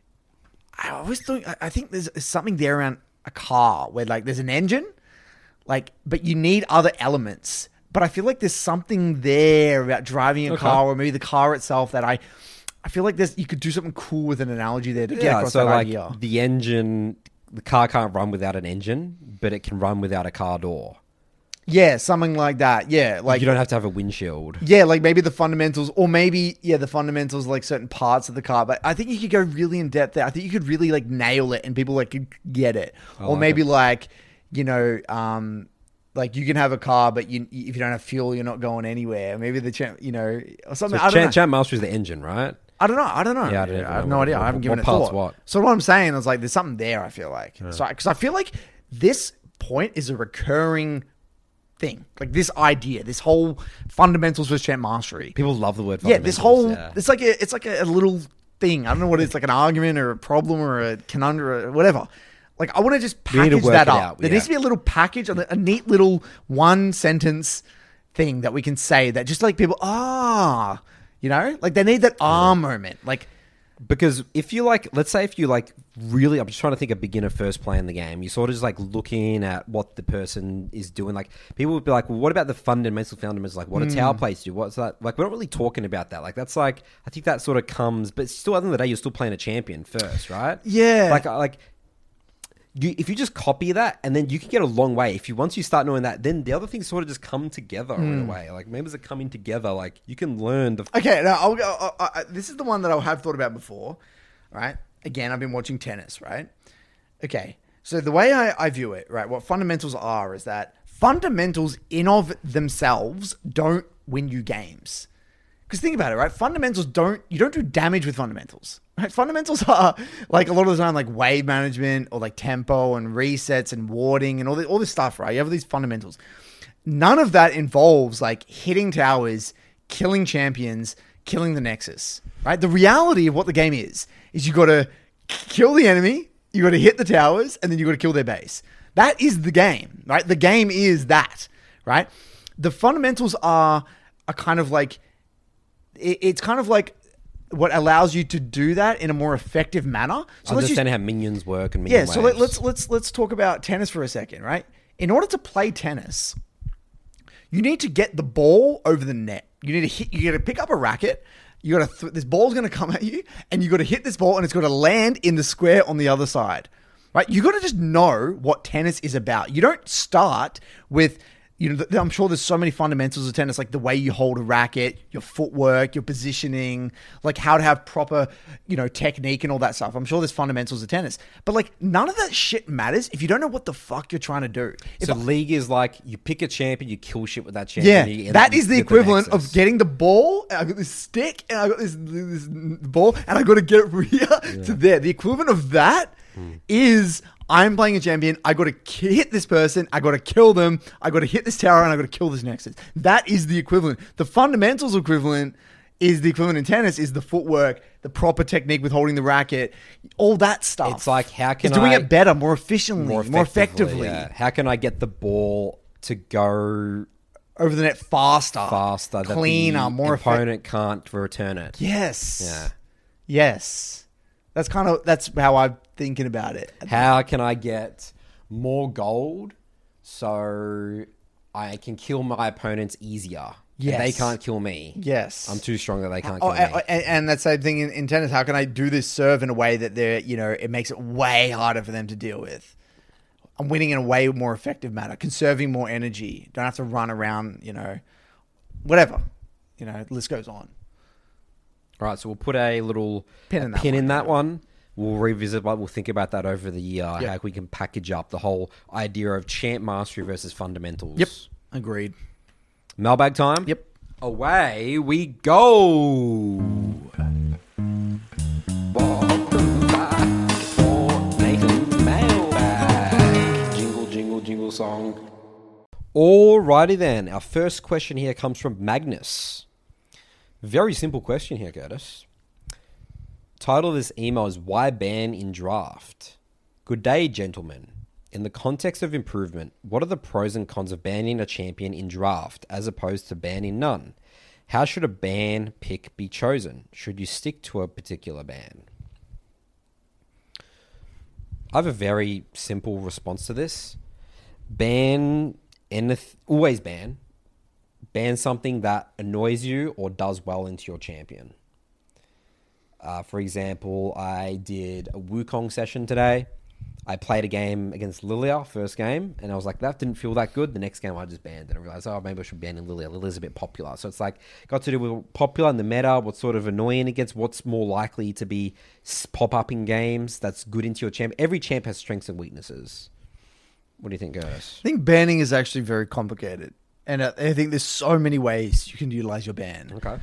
I always think, I think there's something there around a car where, like, there's an engine, like, but you need other elements. But I feel like there's something there about driving a okay. car, or maybe the car itself, that I, I feel like there's you could do something cool with an analogy there to get yeah, across so that like idea. The engine, the car can't run without an engine, but it can run without a car door. Yeah, something like that. Yeah, like you don't have to have a windshield. Yeah, like maybe the fundamentals, or maybe yeah, the fundamentals like certain parts of the car. But I think you could go really in depth there. I think you could really like nail it, and people like could get it. I or like maybe it. like you know, um, like you can have a car, but you if you don't have fuel, you're not going anywhere. Maybe the champ, you know, or something. So I don't champ, know. Champ Master is the engine, right? I don't know. I don't know. Yeah, I, don't I have know no what, idea. What, I haven't what, given what it parts thought. What? So what I'm saying is like there's something there. I feel like yeah. so because I feel like this point is a recurring thing, like this idea, this whole fundamentals versus champ mastery. People love the word yeah fundamentals. This whole yeah. it's like a it's like a, a little thing. I don't know what it's like, an argument or a problem or a conundrum or whatever. Like I want to just package that up. Out, there yeah. needs to be a little package, a, a neat little one sentence thing that we can say that just like people ah you know, like they need that ah yeah. moment, like. Because if you like, let's say if you like really, I'm just trying to think of beginner first play in the game, you sort of just like looking at what the person is doing. Like people would be like, well, what about the fundamental fundamentals? Like what do mm. tower plays do? What's that? Like we're not really talking about that. Like that's like, I think that sort of comes, but still at the end of the day, you're still playing a champion first, right? Yeah. Like, like you, if you just copy that and then you can get a long way. If you, once you start knowing that, then the other things sort of just come together mm. in a way. Like members are coming together. Like you can learn the. Okay. Now I'll go. Uh, uh, this is the one that I have thought about before, right? Again, I've been watching tennis, right? Okay. So the way I, I view it, right? What fundamentals are is that fundamentals in of themselves don't win you games. Because think about it, right? Fundamentals don't, you don't do damage with fundamentals. Right? Fundamentals are like a lot of the time like wave management or like tempo and resets and warding and all, the, all this stuff, right? You have these fundamentals. None of that involves like hitting towers, killing champions, killing the Nexus, right? The reality of what the game is, is you got to kill the enemy, you got to hit the towers, and then you got to kill their base. That is the game, right? The game is that, right? The fundamentals are a kind of like, it's kind of like what allows you to do that in a more effective manner. So understand let's how minions work and minion yeah. So let, let's let's let's talk about tennis for a second, right? In order to play tennis, you need to get the ball over the net. You need to hit. You got to pick up a racket. You got to. Th- this ball's going to come at you, and you got to hit this ball, and it's got to land in the square on the other side, right? You got to just know what tennis is about. You don't start with you know, th- I'm sure there's so many fundamentals of tennis, like the way you hold a racket, your footwork, your positioning, like how to have proper, you know, technique and all that stuff. I'm sure there's fundamentals of tennis, but like none of that shit matters if you don't know what the fuck you're trying to do. If So I- league is like you pick a champion, you kill shit with that yeah, champion. you- that you is the get equivalent nexus. of getting the ball. And I got this stick, and I got this, this ball, and I got to get it from here to there. The equivalent of that is I'm playing a champion. I got to hit this person. I got to kill them. I got to hit this tower, and I got to kill this nexus. That is the equivalent. The fundamentals equivalent is the equivalent in tennis. Is the footwork, the proper technique with holding the racket, all that stuff. It's like, how can it's doing I- it better, more efficiently, more effectively, yeah. How can I get the ball to go over the net faster, faster, that cleaner, the more effective? opponent can't return it? Yes. Yeah. Yes. That's kind of that's how I'm thinking about it. How can I get more gold so I can kill my opponents easier? And Yes. they can't kill me. Yes. I'm too strong that they can't Oh, kill me. and, and, and that same thing in, in tennis. How can I do this serve in a way that they're, you know, it makes it way harder for them to deal with? I'm winning in a way more effective manner, conserving more energy. Don't have to run around, you know, whatever. You know, the list goes on. All right, so we'll put a little Pin a in that pin one, in that yeah. one. We'll revisit, but we'll think about that over the year. Yep. How we can package up the whole idea of champ mastery versus fundamentals. Yep. Agreed. Mailbag time. Yep. Away we go. Welcome back for Nathan's mailbag. Jingle, jingle, jingle song. Alrighty then. Our first question here comes from Magnus. Very simple question here, Curtis. Title of this email is Why Ban in Draft? Good day, gentlemen. In the context of improvement, what are the pros and cons of banning a champion in draft as opposed to banning none? How should a ban pick be chosen? Should you stick to a particular ban? I have a very simple response to this. Ban anyth- always ban. Ban something that annoys you or does well into your champion. Uh, for example, I did a Wukong session today. I played a game against Lilia, first game, and I was like, that didn't feel that good. The next game, I just banned it. I realized, oh, maybe I should ban Lilia. Lilia's a bit popular. So it's like, got to do with popular in the meta, what's sort of annoying it gets, what's more likely to be pop-up in games that's good into your champ. Every champ has strengths and weaknesses. What do you think, Curtis? I think banning is actually very complicated. And I I think there's so many ways you can utilize your ban. Okay.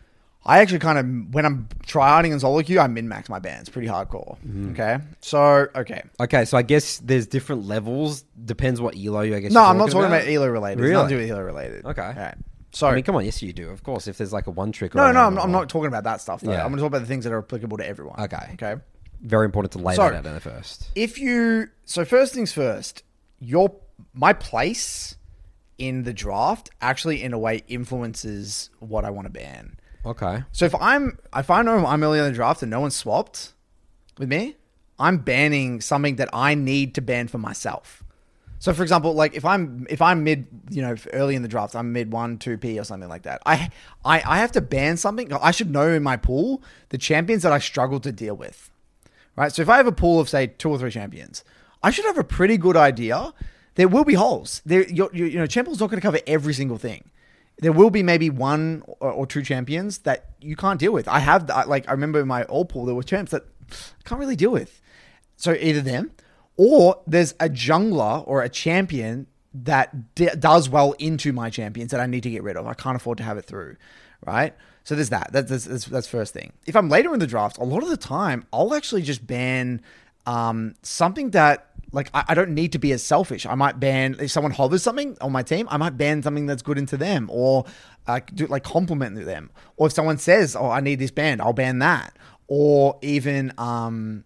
I actually kind of, when I'm tryharding in solo queue, I min-max my bans pretty hardcore. Okay? So, okay. Okay, so I guess there's different levels. Depends what elo you, I guess. No, you're I'm not talking about, about elo related. Really? It's nothing to do with elo related. Okay. All right. So, I mean, come on, yes, you do. Of course, if there's like a one trick. Or no, a no, I'm, random I'm one. not talking about that stuff, though. Yeah. I'm going to talk about the things that are applicable to everyone. Okay. Okay? Very important to lay So- that out in the first. If you, so first things first, your, my place in the draft actually, in a way, influences what I want to ban. Okay. So if I'm, if I know I'm early in the draft and no one's swapped with me, I'm banning something that I need to ban for myself. So for example, like if I'm, if I'm mid, you know, early in the draft, I'm mid one, two P or something like that. I, I, I have to ban something. I should know in my pool the champions that I struggle to deal with, right? So if I have a pool of say two or three champions, I should have a pretty good idea. There will be holes. There, you're, you you know, champions not going to cover every single thing. There will be maybe one or, or two champions that you can't deal with. I have, the, like, I remember in my old pool, there were champs that I can't really deal with. So either them, or there's a jungler or a champion that d- does well into my champions that I need to get rid of. I can't afford to have it through, right? So there's that. That's, that's, that's, that's first thing. If I'm later in the draft, a lot of the time, I'll actually just ban um, something that, like, I, I don't need to be as selfish. I might ban, if someone hovers something on my team, I might ban something that's good into them, or uh, do like compliment them. Or if someone says, oh, I need this banned, I'll ban that. Or even, um,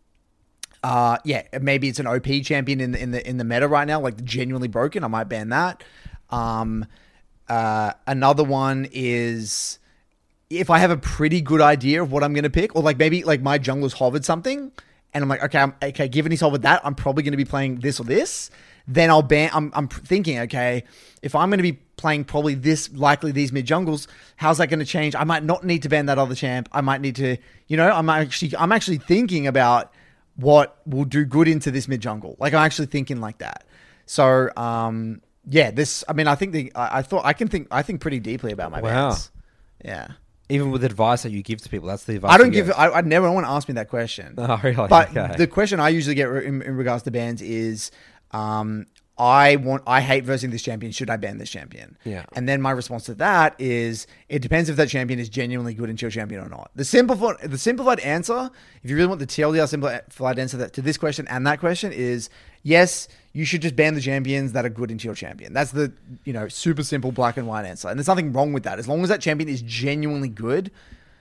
uh, yeah, maybe it's an O P champion in the, in the, in the meta right now, like genuinely broken. I might ban that. Um, uh, another one is if I have a pretty good idea of what I'm going to pick, or like maybe like my jungler's hovered something, and I'm like, okay, I'm, okay, given he's hovered that, I'm probably going to be playing this or this. Then I'll ban. I'm, I'm thinking, okay, if I'm going to be playing probably this, likely these mid jungles, how's that going to change? I might not need to ban that other champ. I might need to, you know, I'm actually, I'm actually thinking about what will do good into this mid jungle. Like I'm actually thinking like that. So, um, Yeah, this. I mean, I think the. I, I thought I can think. I think pretty deeply about my Wow. bans. Yeah, Even with advice that you give to people, that's the advice I don't you give. give. I, I never. No one asked me that question. Oh, really? But Okay. the question I usually get in, in regards to bans is, um, I want. I hate versing this champion. Should I ban this champion? Yeah. And then my response to that is, it depends if that champion is genuinely good in T L champion or not. The simplified, the simplified answer, if you really want the T L D R simplified answer that, to this question and that question is, yes, you should just ban the champions that are good in T L champion. That's the, you know, super simple black and white answer. And there's nothing wrong with that. As long as that champion is genuinely good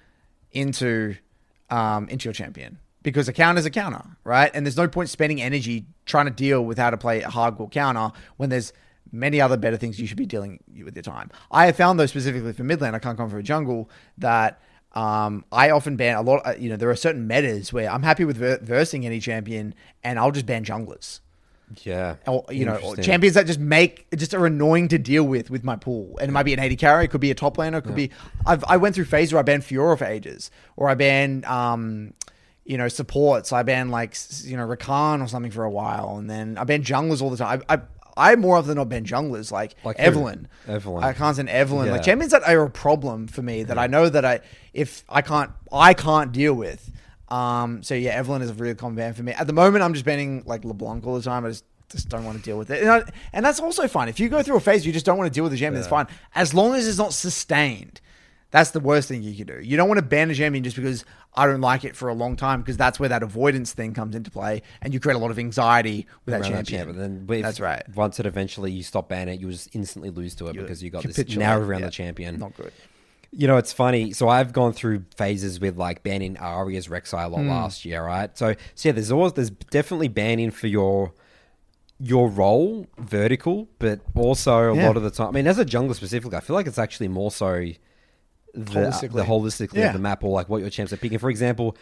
into, um, into your champion. Because a counter is a counter, right? And there's no point spending energy trying to deal with how to play a hardcore counter when there's many other better things you should be dealing with your time. I have found, though, specifically for mid lane, I can't come for a jungle, that um, I often ban a lot. You know, there are certain metas where I'm happy with ver- versing any champion, and I'll just ban junglers. yeah. Or, you know, or Interesting. champions that just make just are annoying to deal with with my pool. And it might be an A D carry, it could be a top laner, it could be. I've I went through phase where I banned Fiora for ages, or I banned um, you know, supports. I banned like s- you know Rakan or something for a while, and then I banned junglers all the time. I I, I more often than not ban junglers like, Like who? Evelyn. Evelyn. I can't stand Evelyn. Yeah. Like champions that are a problem for me that I know that I if I can't I can't deal with. Um, so yeah, Evelyn is a really common ban for me. At the moment, I'm just banning like LeBlanc all the time. I just just don't want to deal with it, and, I, and that's also fine. If you go through a phase you just don't want to deal with the champion, that's fine. As long as it's not sustained. That's the worst thing you could do. You don't want to ban a champion just because I don't like it for a long time, because that's where that avoidance thing comes into play, and you create a lot of anxiety with that Around that champion. champion. Then if, That's right. Once it eventually you stop banning it, you just instantly lose to it You because you got this capitulate, narrow around yeah. the champion. Not good. You know, it's funny. So I've gone through phases with like banning Arya's Rek'Sai a lot last year, right? So, so yeah, there's always there's definitely banning for your your role vertical, but also a Yeah. lot of the time. I mean, as a jungler specifically, I feel like it's actually more so the Holistically. the holistically Yeah. of the map, or like what your champs are picking. For example,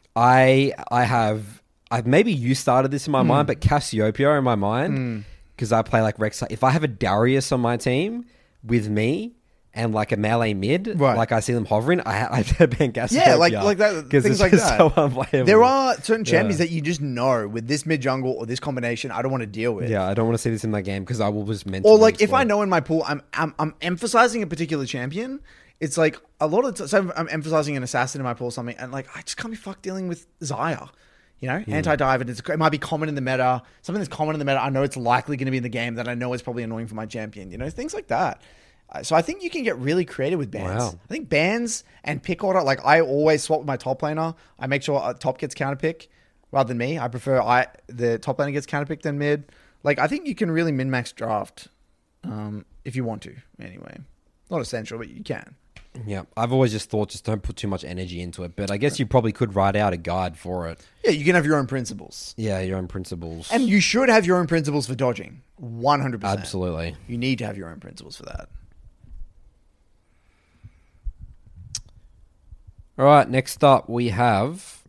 I I have I've maybe you started this in my mind, but Cassiopeia in my mind, because I play like Rek'Sai. If I have a Darius on my team with me and like a melee mid, Right. like I see them hovering, I I ban Cassiopeia. Yeah, like like that. because Things it's like just that. so unplayable. There are certain champions Yeah. that you just know with this mid jungle or this combination, I don't want to deal with. Yeah, I don't want to see this in my game because I will just mentally. Or like if explode. I know in my pool, I'm I'm, I'm emphasizing a particular champion. It's like a lot of t- so I'm emphasizing an assassin in my pool or something, and like I just can't be fucked dealing with Xayah. You know, anti-dive, and it's, it might be common in the meta. Something that's common in the meta, I know it's likely going to be in the game that I know is probably annoying for my champion. You know, things like that. Uh, so I think you can get really creative with bans. Wow. I think bans and pick order. Like I always swap with my top laner. I make sure a top gets counter pick rather than me. I prefer I the top laner gets counter pick than mid. Like I think you can really min max draft um, if you want to. Anyway, not essential, but you can. Yeah, I've always just thought just don't put too much energy into it. But I guess you probably could write out a guide for it. Yeah, you can have your own principles. Yeah, your own principles. And you should have your own principles for dodging. one hundred percent. Absolutely. You need to have your own principles for that. All right, next up we have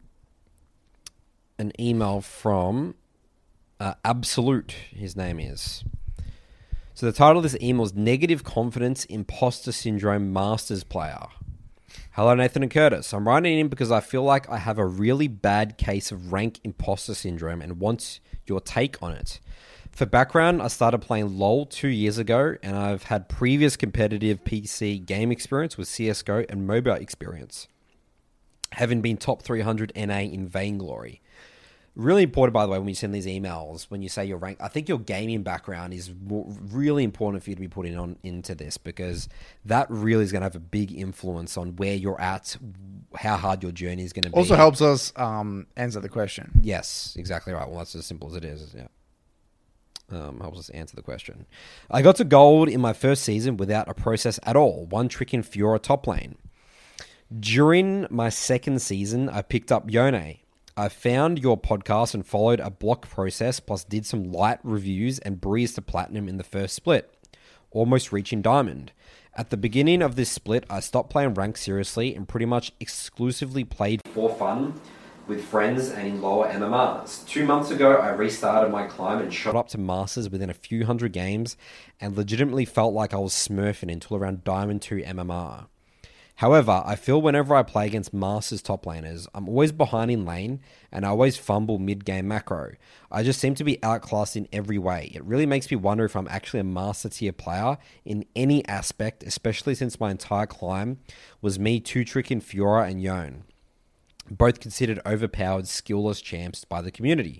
an email from uh, Absolute, his name is. So the title of this email is Negative Confidence Imposter Syndrome Masters Player. Hello, Nathan and Curtis. I'm writing in because I feel like I have a really bad case of rank imposter syndrome and want your take on it. For background, I started playing LoL two years ago, and I've had previous competitive P C game experience with C S G O and MOBA experience, having been top three hundred N A in Vainglory. Really important, by the way, when you send these emails, when you say your rank, I think your gaming background is more, really important for you to be putting on into this, because that really is going to have a big influence on where you're at, how hard your journey is going to be. Also helps us um, answer the question. Yes, exactly right. Well, that's as simple as it is. Yeah. Um, helps us answer the question. I got to gold in my first season without a process at all. One trick in Fiora top lane. During my second season, I picked up Yone. I found your podcast and followed a block process, plus did some light reviews and breezed to platinum in the first split, almoos reaching diamond. At the beginning of this split, I stopped playing rank seriously and pretty much exclusively played for fun with friends and in lower M M Rs. Two months ago, I restarted my climb and shot up to Masters within a few hundred games and legitimately felt like I was smurfing until around Diamond two M M R. However, I feel whenever I play against Masters top laners, I'm always behind in lane and I always fumble mid-game macro. I just seem to be outclassed in every way. It really makes me wonder if I'm actually a Master tier player in any aspect, especially since my entire climb was me two-tricking Fiora and Yone, both considered overpowered, skillless champs by the community.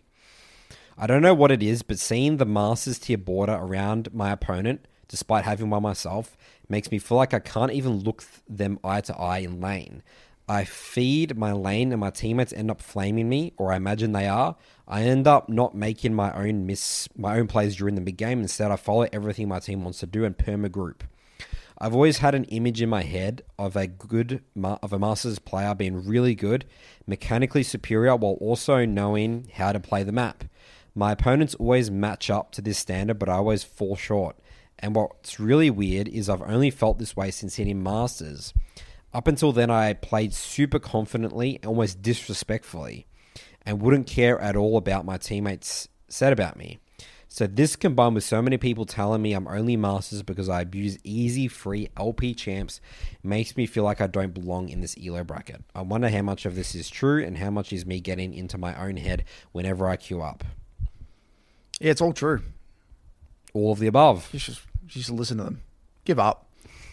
I don't know what it is, but seeing the Masters tier border around my opponent, despite having one myself, makes me feel like I can't even look them eye to eye in lane. I feed my lane and my teammates end up flaming me, or I imagine they are. I end up not making my own miss, my own plays during the mid game. Instead, I follow everything my team wants to do and perma group. I've always had an image in my head of a good of a Masters player being really good, mechanically superior, while also knowing how to play the map. My opponents always match up to this standard, but I always fall short. And what's really weird is I've only felt this way since hitting Masters. Up until then, I played super confidently, almost disrespectfully, and wouldn't care at all about my teammates said about me. So this combined with so many people telling me I'm only Masters because I abuse easy, free L P champs makes me feel like I don't belong in this E L O bracket. I wonder how much of this is true and how much is me getting into my own head whenever I queue up. Yeah, it's all true. All of the above. You should, you should listen to them. Give up.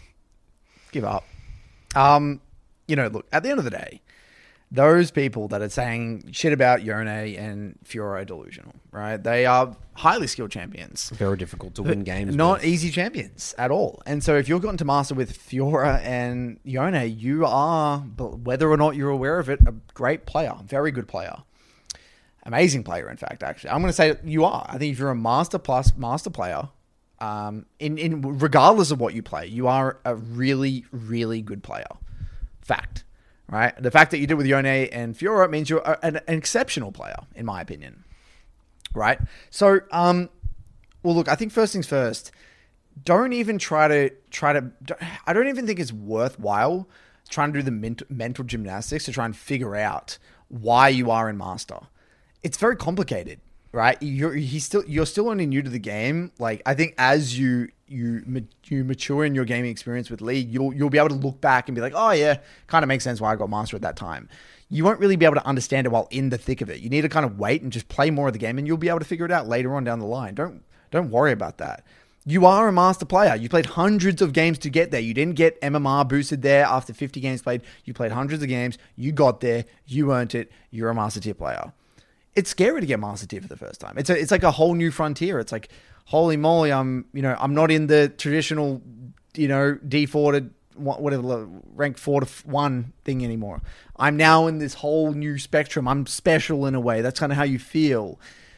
Give up. Um, you know, look, at the end of the day, those people that are saying shit about Yone and Fiora are delusional, right? They are highly skilled champions. Very difficult to win games. Not with. easy champions at all. And so if you've gotten to master with Fiora and Yone, you are, whether or not you're aware of it, a great player. Very good player. Amazing player, in fact, actually. I'm going to say you are. I think if you're a master plus master player, um, in, in regardless of what you play, you are a really, really good player. Fact. Right? The fact that you did with Yone and Fiora means you're an, an exceptional player, in my opinion. Right? So, um, well, look, I think first things first, don't even try to, try to, I don't even think it's worthwhile trying to do the mental, mental gymnastics to try and figure out why you are in master. It's very complicated, right? You're he's still you're still only new to the game. Like I think as you you you mature in your gaming experience with League, you'll you'll be able to look back and be like, oh yeah, kind of makes sense why I got master at that time. You won't really be able to understand it while in the thick of it. You need to kind of wait and just play more of the game, and you'll be able to figure it out later on down the line. Don't don't worry about that. You are a master player. You played hundreds of games to get there. You didn't get M M R boosted there after fifty games played. You played hundreds of games. You got there. You earned it. You're a master tier player. It's scary to get master tier for the first time. It's a, it's like a whole new frontier. It's like, holy moly, I'm, you know, I'm not in the traditional, you know, D four to whatever, rank four to one thing anymore. I'm now in this whole new spectrum. I'm special in a way. That's kind of how you feel.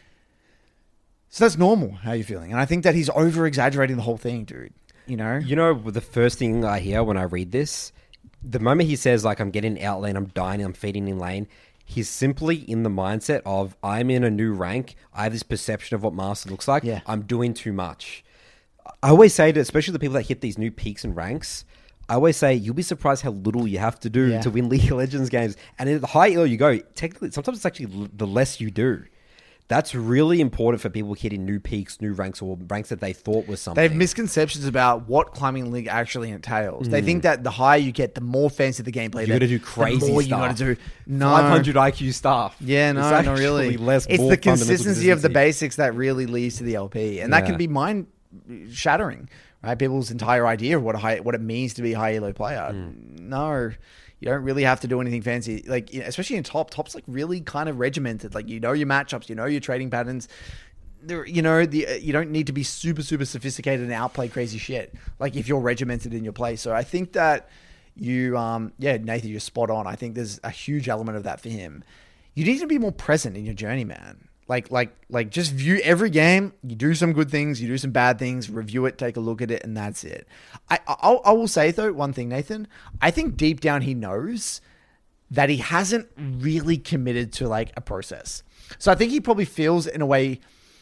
So that's normal, how you're feeling. And I think that he's over exaggerating the whole thing, dude. You know? You know, the first thing I hear when I read this, the moment he says, like, I'm getting out lane, I'm dying, I'm feeding in lane, he's simply in the mindset of, I'm in a new rank. I have this perception of what master looks like. Yeah. I'm doing too much. I always say to, especially the people that hit these new peaks and ranks, I always say, you'll be surprised how little you have to do Yeah. to win League of Legends games. And in the higher elo you go, technically, sometimes it's actually l- the less you do. That's really important for people hitting new peaks, new ranks, or ranks that they thought was something. They have misconceptions about what climbing League actually entails. Mm. They think that the higher you get, the more fancy the gameplay. You got to do crazy the more stuff. you got to do. No. five hundred I Q stuff. Yeah, no, it's not really. Less it's more the fundamental consistency of the consistency. basics that really leads to the L P, and that Yeah. can be mind shattering. Right, people's entire idea of what a high, what it means to be a high elo player. Mm. No. You don't really have to do anything fancy, like especially in top. Top's like really kind of regimented. Like you know your matchups, you know your trading patterns. There, you know the you don't need to be super super sophisticated and outplay crazy shit. Like if you're regimented in your play. So I think that you, um, yeah, Nathan, you're spot on. I think there's a huge element of that for him. You need to be more present in your journey, man. Like like like just view every game. You do some good things, you do some bad things. Review it, take a look at it, and that's it. I I, I will say though one thing, Nathan. I think deep down he knows that he hasn't really committed to like a process. So I think he probably feels in a way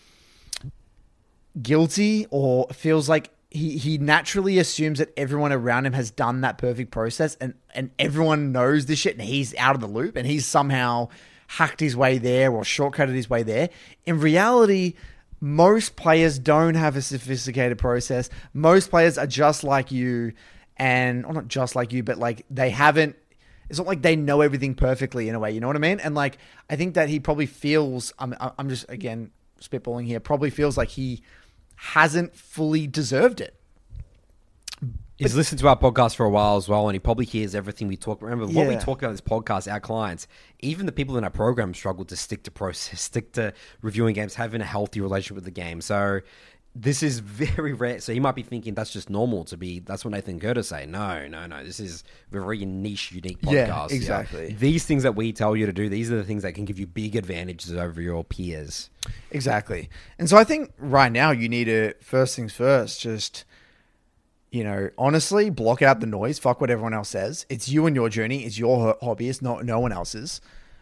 guilty, or feels like he he naturally assumes that everyone around him has done that perfect process, and and everyone knows this shit, and he's out of the loop, and he's somehow hacked his way there or shortcutted his way there. In reality, most players don't have a sophisticated process. Most players are just like you, and or not just like you, but like they haven't. It's not like they know everything perfectly in a way. You know what I mean? And like I think that he probably feels. I'm I'm just again spitballing here. Probably feels like he hasn't fully deserved it. He's listened to our podcast for a while as well, and he probably hears everything we talk. Remember, what we Yeah. talk about in this podcast, our clients, even the people in our program struggle to stick to process, stick to reviewing games, having a healthy relationship with the game. So this is very rare. So he might be thinking that's just normal to be, that's what Nathan Curtis say. No, no, no. This is a very niche, unique Yeah, podcast. exactly. These things that we tell you to do, these are the things that can give you big advantages over your peers. Exactly. And so I think right now you need to, first things first, just, you know, honestly, block out the noise. Fuck what everyone else says. It's you and your journey. It's your ho- hobby. It's not no one else's.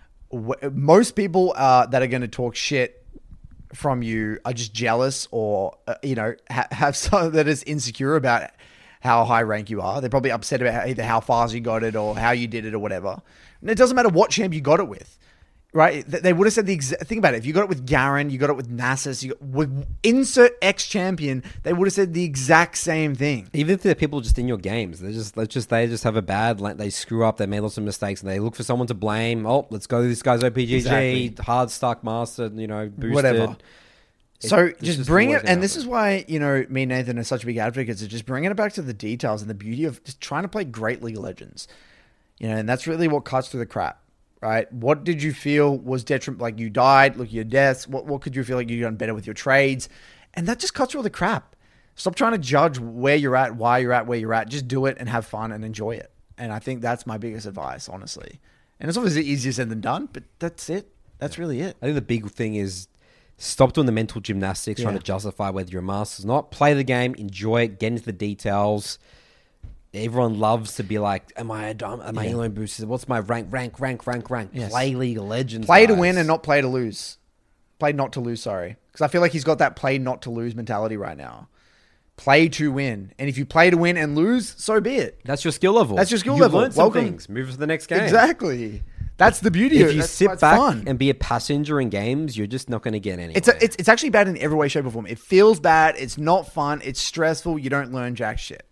Wh- Most people uh, that are going to talk shit from you are just jealous or, uh, you know, ha- have someone that is insecure about how high rank you are. They're probably upset about how, either how fast you got it or how you did it or whatever. And it doesn't matter what champ you got it with. Right? Th- They would have said the exact, think about it. If you got it with Garen, you got it with Nasus, you got, with insert X champion, they would have said the exact same thing. Even if they're people just in your games, they just they just they just have a bad, like they screw up, they made lots of mistakes, and they look for someone to blame. Oh, let's go to this guy's O P G G, Exactly. hard stuck master, you know, boosted. Whatever. It- So it's just just bring always it, gonna and this happen. is why, you know, me and Nathan are such big advocates of just bringing it back to the details and the beauty of just trying to play great League of Legends. You know, and that's really what cuts through the crap, right? What did you feel was detriment? Like you died, look at your deaths. What what could you feel like you done better with your trades? And that just cuts through all the crap. Stop trying to judge where you're at, why you're at, where you're at. Just do it and have fun and enjoy it. And I think that's my biggest advice, honestly. And it's obviously easier said than done, but that's it. That's really it. I think the big thing is stop doing the mental gymnastics, trying Yeah. to justify whether you're a master or not. Play the game, enjoy it, get into the details. Everyone loves to be like, am I a dom- am I Yeah. elo boosted? What's my rank, rank, rank, rank, rank? Yes. Play League of Legends. Play to guys. win and not play to lose. Play not to lose, sorry. Because I feel like he's got that play not to lose mentality right now. Play to win. And if you play to win and lose, so be it. That's your skill level. That's your skill you level. Learn some Welcome. things. Move to the next game. Exactly. That's the beauty of If it. you That's why sit it's back fun. and be a passenger in games, you're just not going to get anywhere. It's, a, it's it's actually bad in every way, shape, or form. It feels bad. It's not fun. It's stressful. You don't learn jack shit.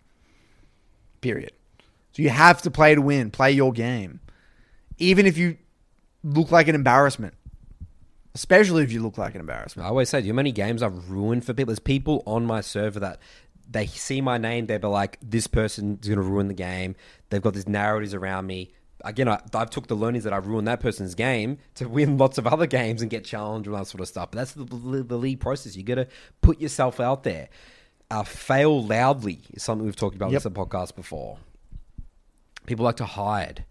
Period. So you have to play to win. Play your game. Even if you look like an embarrassment. Especially if you look like an embarrassment. I always say, do you know how many games I've ruined for people? There's people on my server that they see my name, they'll be like, this person's going to ruin the game. They've got these narratives around me. Again, I, I've took the learnings that I've ruined that person's game to win lots of other games and get challenged and all that sort of stuff. But that's the, the, the league process. You got to put yourself out there. Uh, fail loudly is something we've talked about Yep. in this podcast before. People like to hide.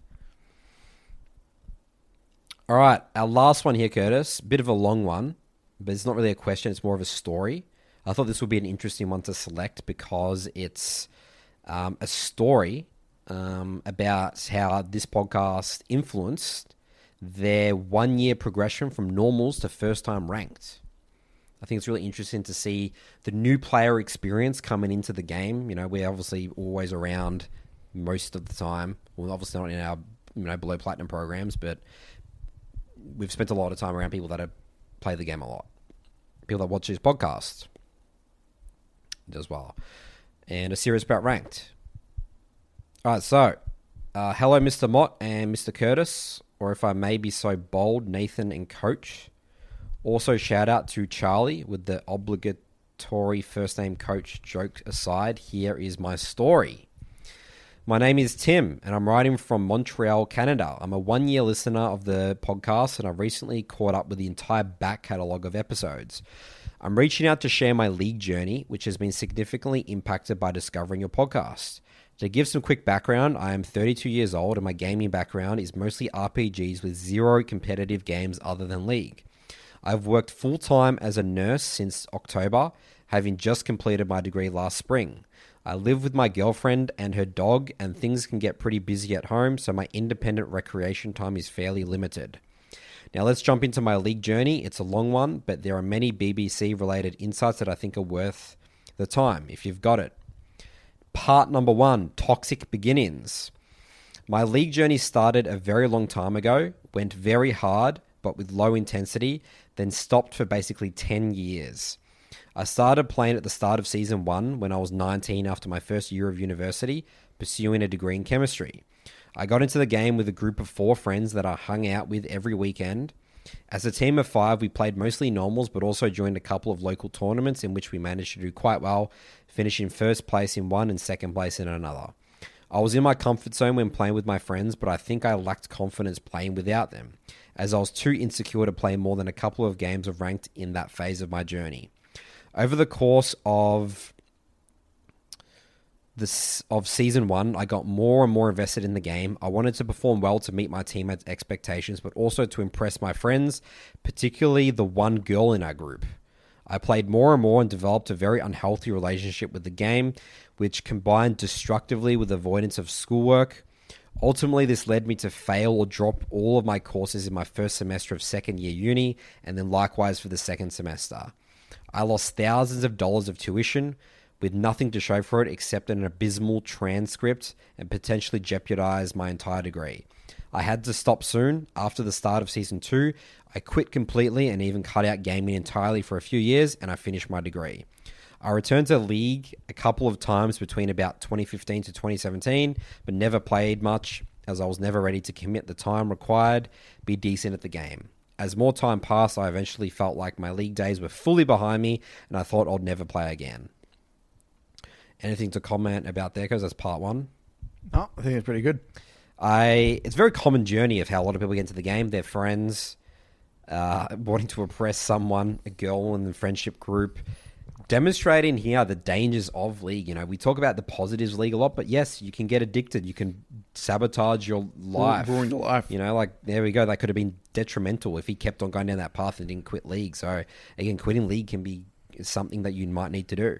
All right, our last one here, Curtis. Bit of a long one, but it's not really a question. It's more of a story. I thought this would be an interesting one to select because it's um, a story um, about how this podcast influenced their one-year progression from normals to first-time ranked. I think it's really interesting to see the new player experience coming into the game. You know, we're obviously always around most of the time. Well, obviously not in our you know below platinum programs, but we've spent a lot of time around people that have played the game a lot. People that watch this podcast as well. And are serious about ranked. All right, so uh, hello, Mister Mott and Mister Curtis, or if I may be so bold, Nathan and Coach. Also, shout out to Charlie with the obligatory first name coach joke aside. Here is my story. My name is Tim, and I'm writing from Montreal, Canada. I'm a one-year listener of the podcast, and I've recently caught up with the entire back catalogue of episodes. I'm reaching out to share my league journey, which has been significantly impacted by discovering your podcast. To give some quick background, I am thirty-two years old, and my gaming background is mostly R P Gs with zero competitive games other than League. I've worked full-time as a nurse since October, having just completed my degree last spring. I live with my girlfriend and her dog, and things can get pretty busy at home, so my independent recreation time is fairly limited. Now let's jump into my league journey. It's a long one, but there are many B B C-related insights that I think are worth the time, if you've got it. Part number one, toxic beginnings. My league journey started a very long time ago, went very hard, but with low intensity, then stopped for basically ten years. I started playing at the start of season one when I was nineteen after my first year of university, pursuing a degree in chemistry. I got into the game with a group of four friends that I hung out with every weekend. As a team of five, we played mostly normals, but also joined a couple of local tournaments in which we managed to do quite well, finishing first place in one and second place in another. I was in my comfort zone when playing with my friends, but I think I lacked confidence playing without them, as I was too insecure to play more than a couple of games of ranked in that phase of my journey. Over the course of this of season one, I got more and more invested in the game. I wanted to perform well to meet my teammates' expectations, but also to impress my friends, particularly the one girl in our group. I played more and more and developed a very unhealthy relationship with the game, which combined destructively with avoidance of schoolwork. Ultimately, this led me to fail or drop all of my courses in my first semester of second year uni, and then likewise for the second semester. I lost thousands of dollars of tuition with nothing to show for it except an abysmal transcript, and potentially jeopardized my entire degree. I had to stop soon. After the start of season two, I quit completely and even cut out gaming entirely for a few years, and I finished my degree. I returned to League a couple of times between about twenty fifteen to twenty seventeen, but never played much as I was never ready to commit the time required, be decent at the game. As more time passed, I eventually felt like my League days were fully behind me, and I thought I'd never play again. Anything to comment about there, because that's part one? Oh, I think it's pretty good. I It's a very common journey of how a lot of people get into the game. They're friends, uh, wanting to impress someone, a girl in the friendship group, demonstrating here the dangers of League. You know, we talk about the positives of League a lot, but yes, you can get addicted. You can sabotage your life. Ruin your life. You know, like, there we go. That could have been detrimental if he kept on going down that path and didn't quit League. So, again, quitting League can be something that you might need to do.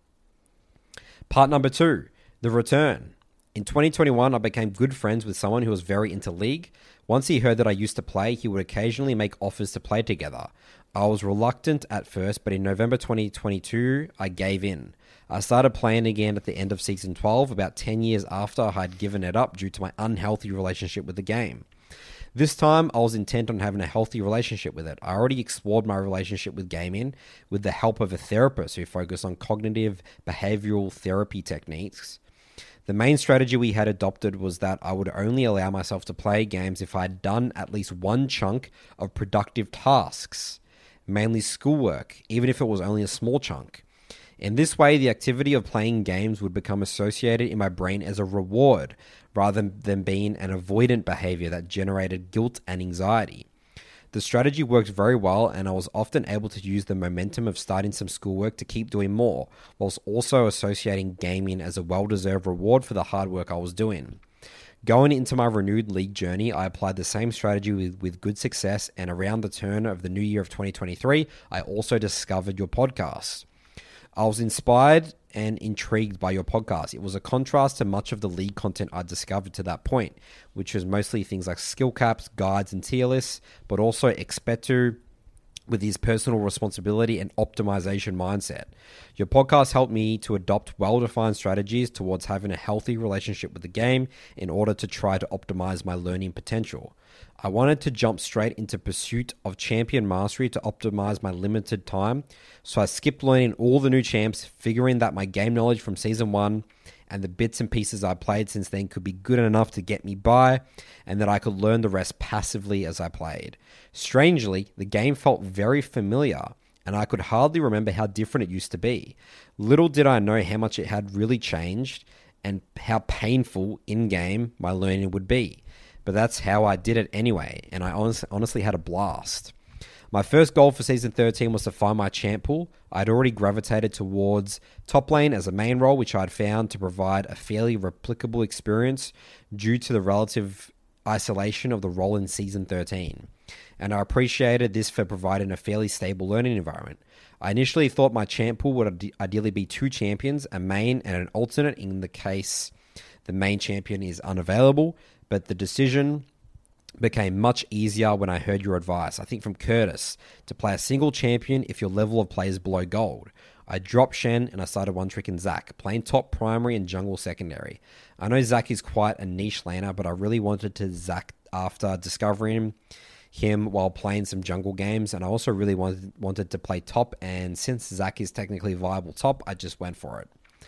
Part number two, the return. In twenty twenty-one, I became good friends with someone who was very into League. Once he heard that I used to play, he would occasionally make offers to play together. I was reluctant at first, but in November twenty twenty-two, I gave in. I started playing again at the end of Season twelve, about ten years after I had given it up due to my unhealthy relationship with the game. This time, I was intent on having a healthy relationship with it. I already explored my relationship with gaming with the help of a therapist who focused on cognitive behavioral therapy techniques. The main strategy we had adopted was that I would only allow myself to play games if I had done at least one chunk of productive tasks, mainly schoolwork, even if it was only a small chunk. In this way, the activity of playing games would become associated in my brain as a reward, rather than being an avoidant behavior that generated guilt and anxiety. The strategy worked very well, and I was often able to use the momentum of starting some schoolwork to keep doing more, whilst also associating gaming as a well-deserved reward for the hard work I was doing. Going into my renewed League journey, I applied the same strategy with, with good success, and around the turn of the new year of twenty twenty-three, I also discovered your podcast. I was inspired and intrigued by your podcast. It was a contrast to much of the League content I discovered to that point, which was mostly things like skill caps, guides, and tier lists, but also Expetu with his personal responsibility and optimization mindset. Your podcast helped me to adopt well-defined strategies towards having a healthy relationship with the game in order to try to optimize my learning potential. I wanted to jump straight into pursuit of champion mastery to optimize my limited time, so I skipped learning all the new champs, figuring that my game knowledge from season one and the bits and pieces I played since then could be good enough to get me by, and that I could learn the rest passively as I played. Strangely, the game felt very familiar, and I could hardly remember how different it used to be. Little did I know how much it had really changed, and how painful in-game my learning would be. But that's how I did it anyway, and I honest, honestly had a blast. My first goal for Season thirteen was to find my champ pool. I'd already gravitated towards top lane as a main role, which I'd found to provide a fairly replicable experience due to the relative isolation of the role in Season thirteen. And I appreciated this for providing a fairly stable learning environment. I initially thought my champ pool would ideally be two champions, a main and an alternate in the case the main champion is unavailable, but the decision became much easier when I heard your advice, I think from Curtis, to play a single champion if your level of play is below gold. I dropped Shen and I started one-tricking Zac, playing top primary and jungle secondary. I know Zac is quite a niche laner, but I really wanted to Zac after discovering him while playing some jungle games, and I also really wanted, wanted to play top, and since Zac is technically viable top, I just went for it.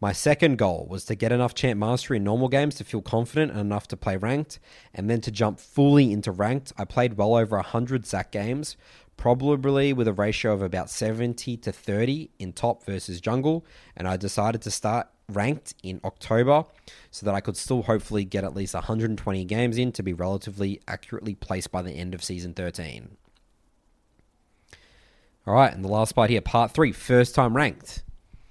My second goal was to get enough champ mastery in normal games to feel confident enough to play ranked, and then to jump fully into ranked. I played well over one hundred Z A C games, probably with a ratio of about seventy to thirty in top versus jungle, and I decided to start ranked in October so that I could still hopefully get at least one hundred twenty games in to be relatively accurately placed by the end of season thirteen. All right, and the last part here, part three, first time ranked.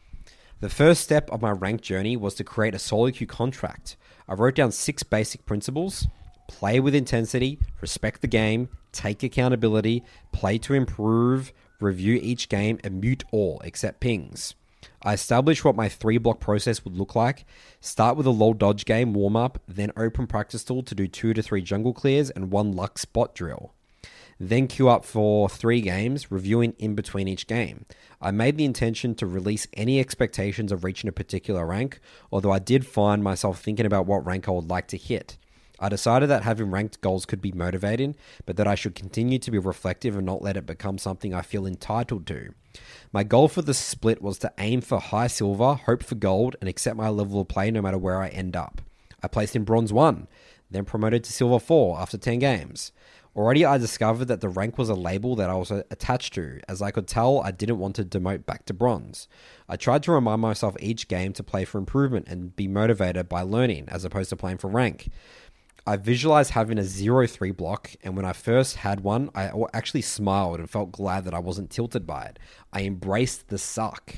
The first step of my ranked journey was to create a solo queue contract. I wrote down six basic principles: play with intensity, respect the game, take accountability, play to improve, review each game, and mute all except pings. I established what my three block process would look like. Start with a low dodge game warm up, then open practice tool to do two to three jungle clears and one luck spot drill. Then queue up for three games, reviewing in between each game. I made the intention to release any expectations of reaching a particular rank, although I did find myself thinking about what rank I would like to hit. I decided that having ranked goals could be motivating, but that I should continue to be reflective and not let it become something I feel entitled to. My goal for the split was to aim for high silver, hope for gold, and accept my level of play no matter where I end up. I placed in bronze one, then promoted to silver four after ten games. Already I discovered that the rank was a label that I was attached to, as I could tell I didn't want to demote back to bronze. I tried to remind myself each game to play for improvement and be motivated by learning, as opposed to playing for rank. I visualized having a zero three block, and when I first had one, I actually smiled and felt glad that I wasn't tilted by it. I embraced the suck.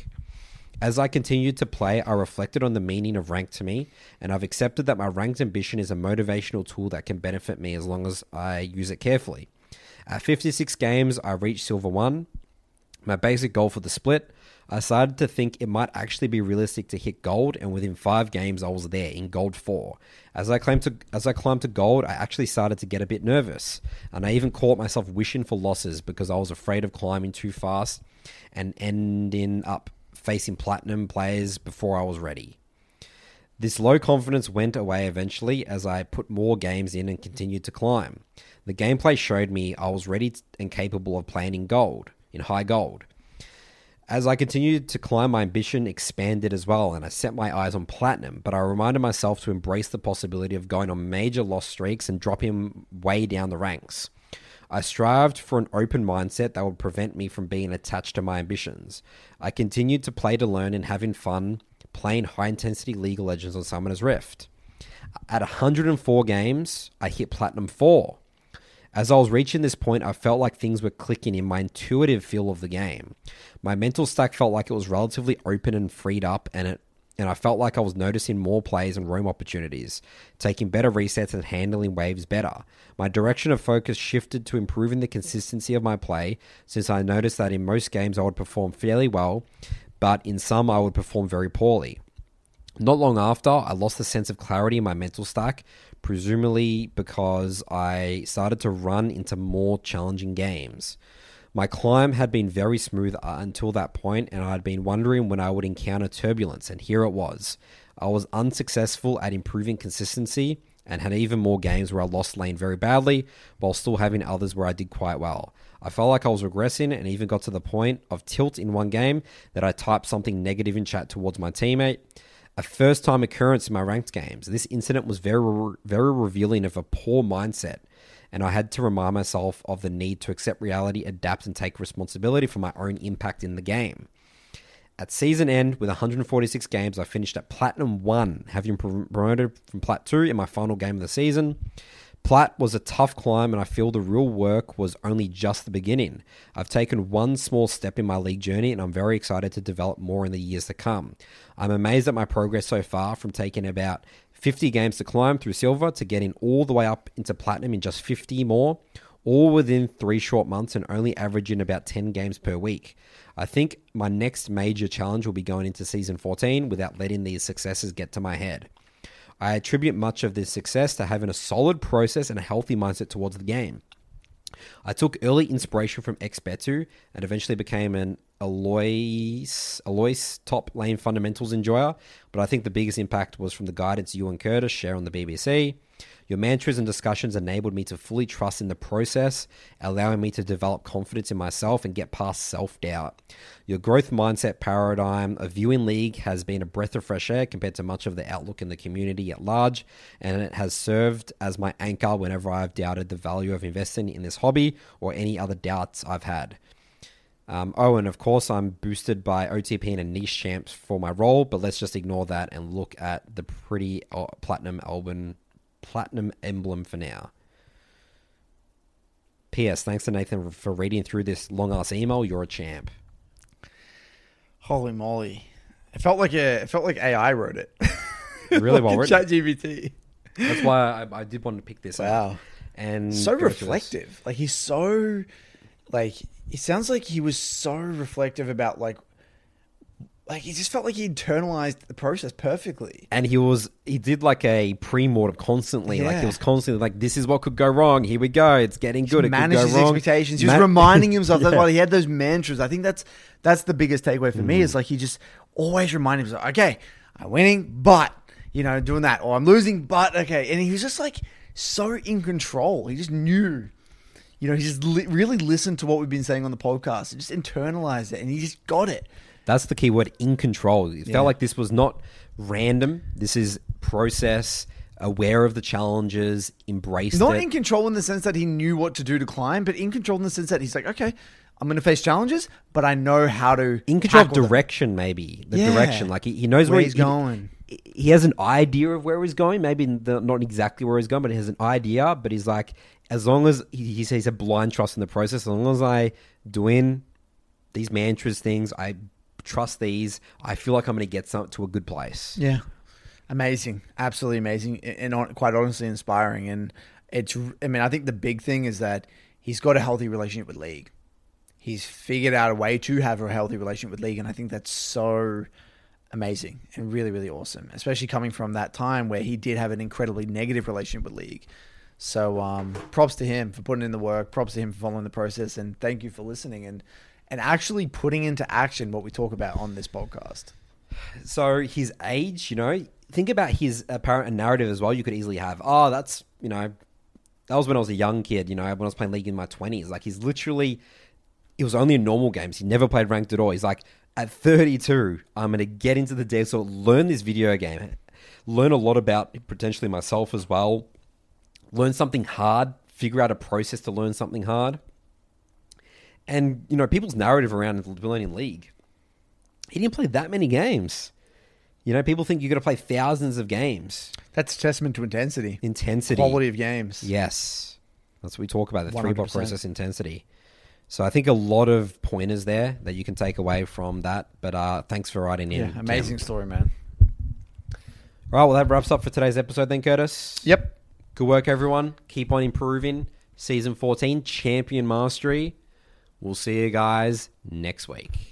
As I continued to play, I reflected on the meaning of rank to me, and I've accepted that my ranked ambition is a motivational tool that can benefit me as long as I use it carefully. At fifty-six games, I reached silver one. My basic goal for the split, I started to think it might actually be realistic to hit gold, and within five games I was there in gold four. As I climbed to as I climbed to gold, I actually started to get a bit nervous, and I even caught myself wishing for losses because I was afraid of climbing too fast and ending up facing platinum players before I was ready. This low confidence went away eventually as I put more games in and continued to climb. The gameplay showed me I was ready and capable of playing in gold, in high gold. As I continued to climb, my ambition expanded as well, and I set my eyes on platinum, but I reminded myself to embrace the possibility of going on major loss streaks and dropping way down the ranks. I strived for an open mindset that would prevent me from being attached to my ambitions. I continued to play to learn and having fun playing high-intensity League of Legends on Summoner's Rift. At one hundred four games, I hit Platinum four. As I was reaching this point, I felt like things were clicking in my intuitive feel of the game. My mental stack felt like it was relatively open and freed up, and it and I felt like I was noticing more plays and roam opportunities, taking better resets and handling waves better. My direction of focus shifted to improving the consistency of my play, since I noticed that in most games I would perform fairly well, but in some I would perform very poorly. Not long after, I lost the sense of clarity in my mental stack, presumably because I started to run into more challenging games. My climb had been very smooth until that point, and I had been wondering when I would encounter turbulence, and here it was. I was unsuccessful at improving consistency and had even more games where I lost lane very badly, while still having others where I did quite well. I felt like I was regressing and even got to the point of tilt in one game that I typed something negative in chat towards my teammate. A first-time occurrence in my ranked games. This incident was very, very revealing of a poor mindset, and I had to remind myself of the need to accept reality, adapt, and take responsibility for my own impact in the game. At season end, with one hundred forty-six games, I finished at Platinum one, having promoted from Plat two in my final game of the season. Plat was a tough climb, and I feel the real work was only just the beginning. I've taken one small step in my league journey, and I'm very excited to develop more in the years to come. I'm amazed at my progress so far, from taking about fifty games to climb through silver to getting all the way up into platinum in just fifty more, all within three short months and only averaging about ten games per week. I think my next major challenge will be going into season fourteen without letting these successes get to my head. I attribute much of this success to having a solid process and a healthy mindset towards the game. I took early inspiration from Xbetu and eventually became an Alois, Alois top lane fundamentals enjoyer, but I think the biggest impact was from the guidance you and Curtis share on the B B C. Your mantras and discussions enabled me to fully trust in the process, allowing me to develop confidence in myself and get past self-doubt. Your growth mindset paradigm of viewing League has been a breath of fresh air compared to much of the outlook in the community at large, and it has served as my anchor whenever I've doubted the value of investing in this hobby or any other doubts I've had. Um, oh, and of course, I'm boosted by O T P and a niche champs for my role, but let's just ignore that and look at the pretty uh, platinum album, platinum emblem for now. P S. Thanks to Nathan for reading through this long ass email. You're a champ. Holy moly! It felt like a. It felt like A I wrote it. Really well written. ChatGPT. That's why I, I did want to pick this Wow. up. And So go through this. reflective. Like he's so, like it sounds like he was so reflective about like, like he just felt like he internalized the process perfectly. And he was, he did like a pre-mortem constantly. Like Yeah. he was constantly like, this is what could go wrong. Here we go. It's getting good. It could Managed go his wrong. expectations. He was Ma- reminding himself. That's Yeah. why he had those mantras. I think that's that's the biggest takeaway for me. Mm. Is like he just always reminded himself, okay, I'm winning, but you know, doing that, or I'm losing, but okay. And he was just like so in control. He just knew. You know, he just li- really listened to what we've been saying on the podcast and just internalized it, and he just got it. That's the key word, in control. It Yeah. felt like this was not random. This is process, aware of the challenges, embraced Not it. in control in the sense that he knew what to do to climb, but in control in the sense that he's like, okay, I'm going to face challenges, but I know how to in control of tackle them. direction, maybe. The Yeah. direction. Like he, he knows Where where, he's he- going. He, he has an idea of where he's going. Maybe the, not exactly where he's going, but he has an idea. But he's like, as long as he, he says a blind trust in the process, as long as I doing these mantras things, I trust these, I feel like I'm going to get some to a good place. Yeah. Amazing. Absolutely amazing. And and quite honestly inspiring. And it's, I mean, I think the big thing is that he's got a healthy relationship with League. He's figured out a way to have a healthy relationship with League. And I think that's so amazing and really, really awesome, especially coming from that time where he did have an incredibly negative relationship with League. So um, props to him for putting in the work. Props to him for following the process. And thank you for listening and, and actually putting into action what we talk about on this podcast. So his age, you know, think about his apparent narrative as well. You could easily have, oh, that's, you know, that was when I was a young kid, you know, when I was playing League in my twenties. Like he's literally, it was only in normal games. He never played ranked at all. He's like, at thirty-two, I'm going to get into the dev, so learn this video game, learn a lot about potentially myself as well, learn something hard, figure out a process to learn something hard. And, you know, people's narrative around learning League, he didn't play that many games. You know, people think you've got to play thousands of games. That's a testament to intensity. Intensity. Quality of games. Yes. That's what we talk about, the one hundred three-block percent. process intensity. So I think a lot of pointers there that you can take away from that. But uh, thanks for writing in. Yeah, amazing Cam. story, man. All right, well, that wraps up for today's episode then, Curtis. Yep. Good work, everyone. Keep on improving. Season fourteen, Champion Mastery. We'll see you guys next week.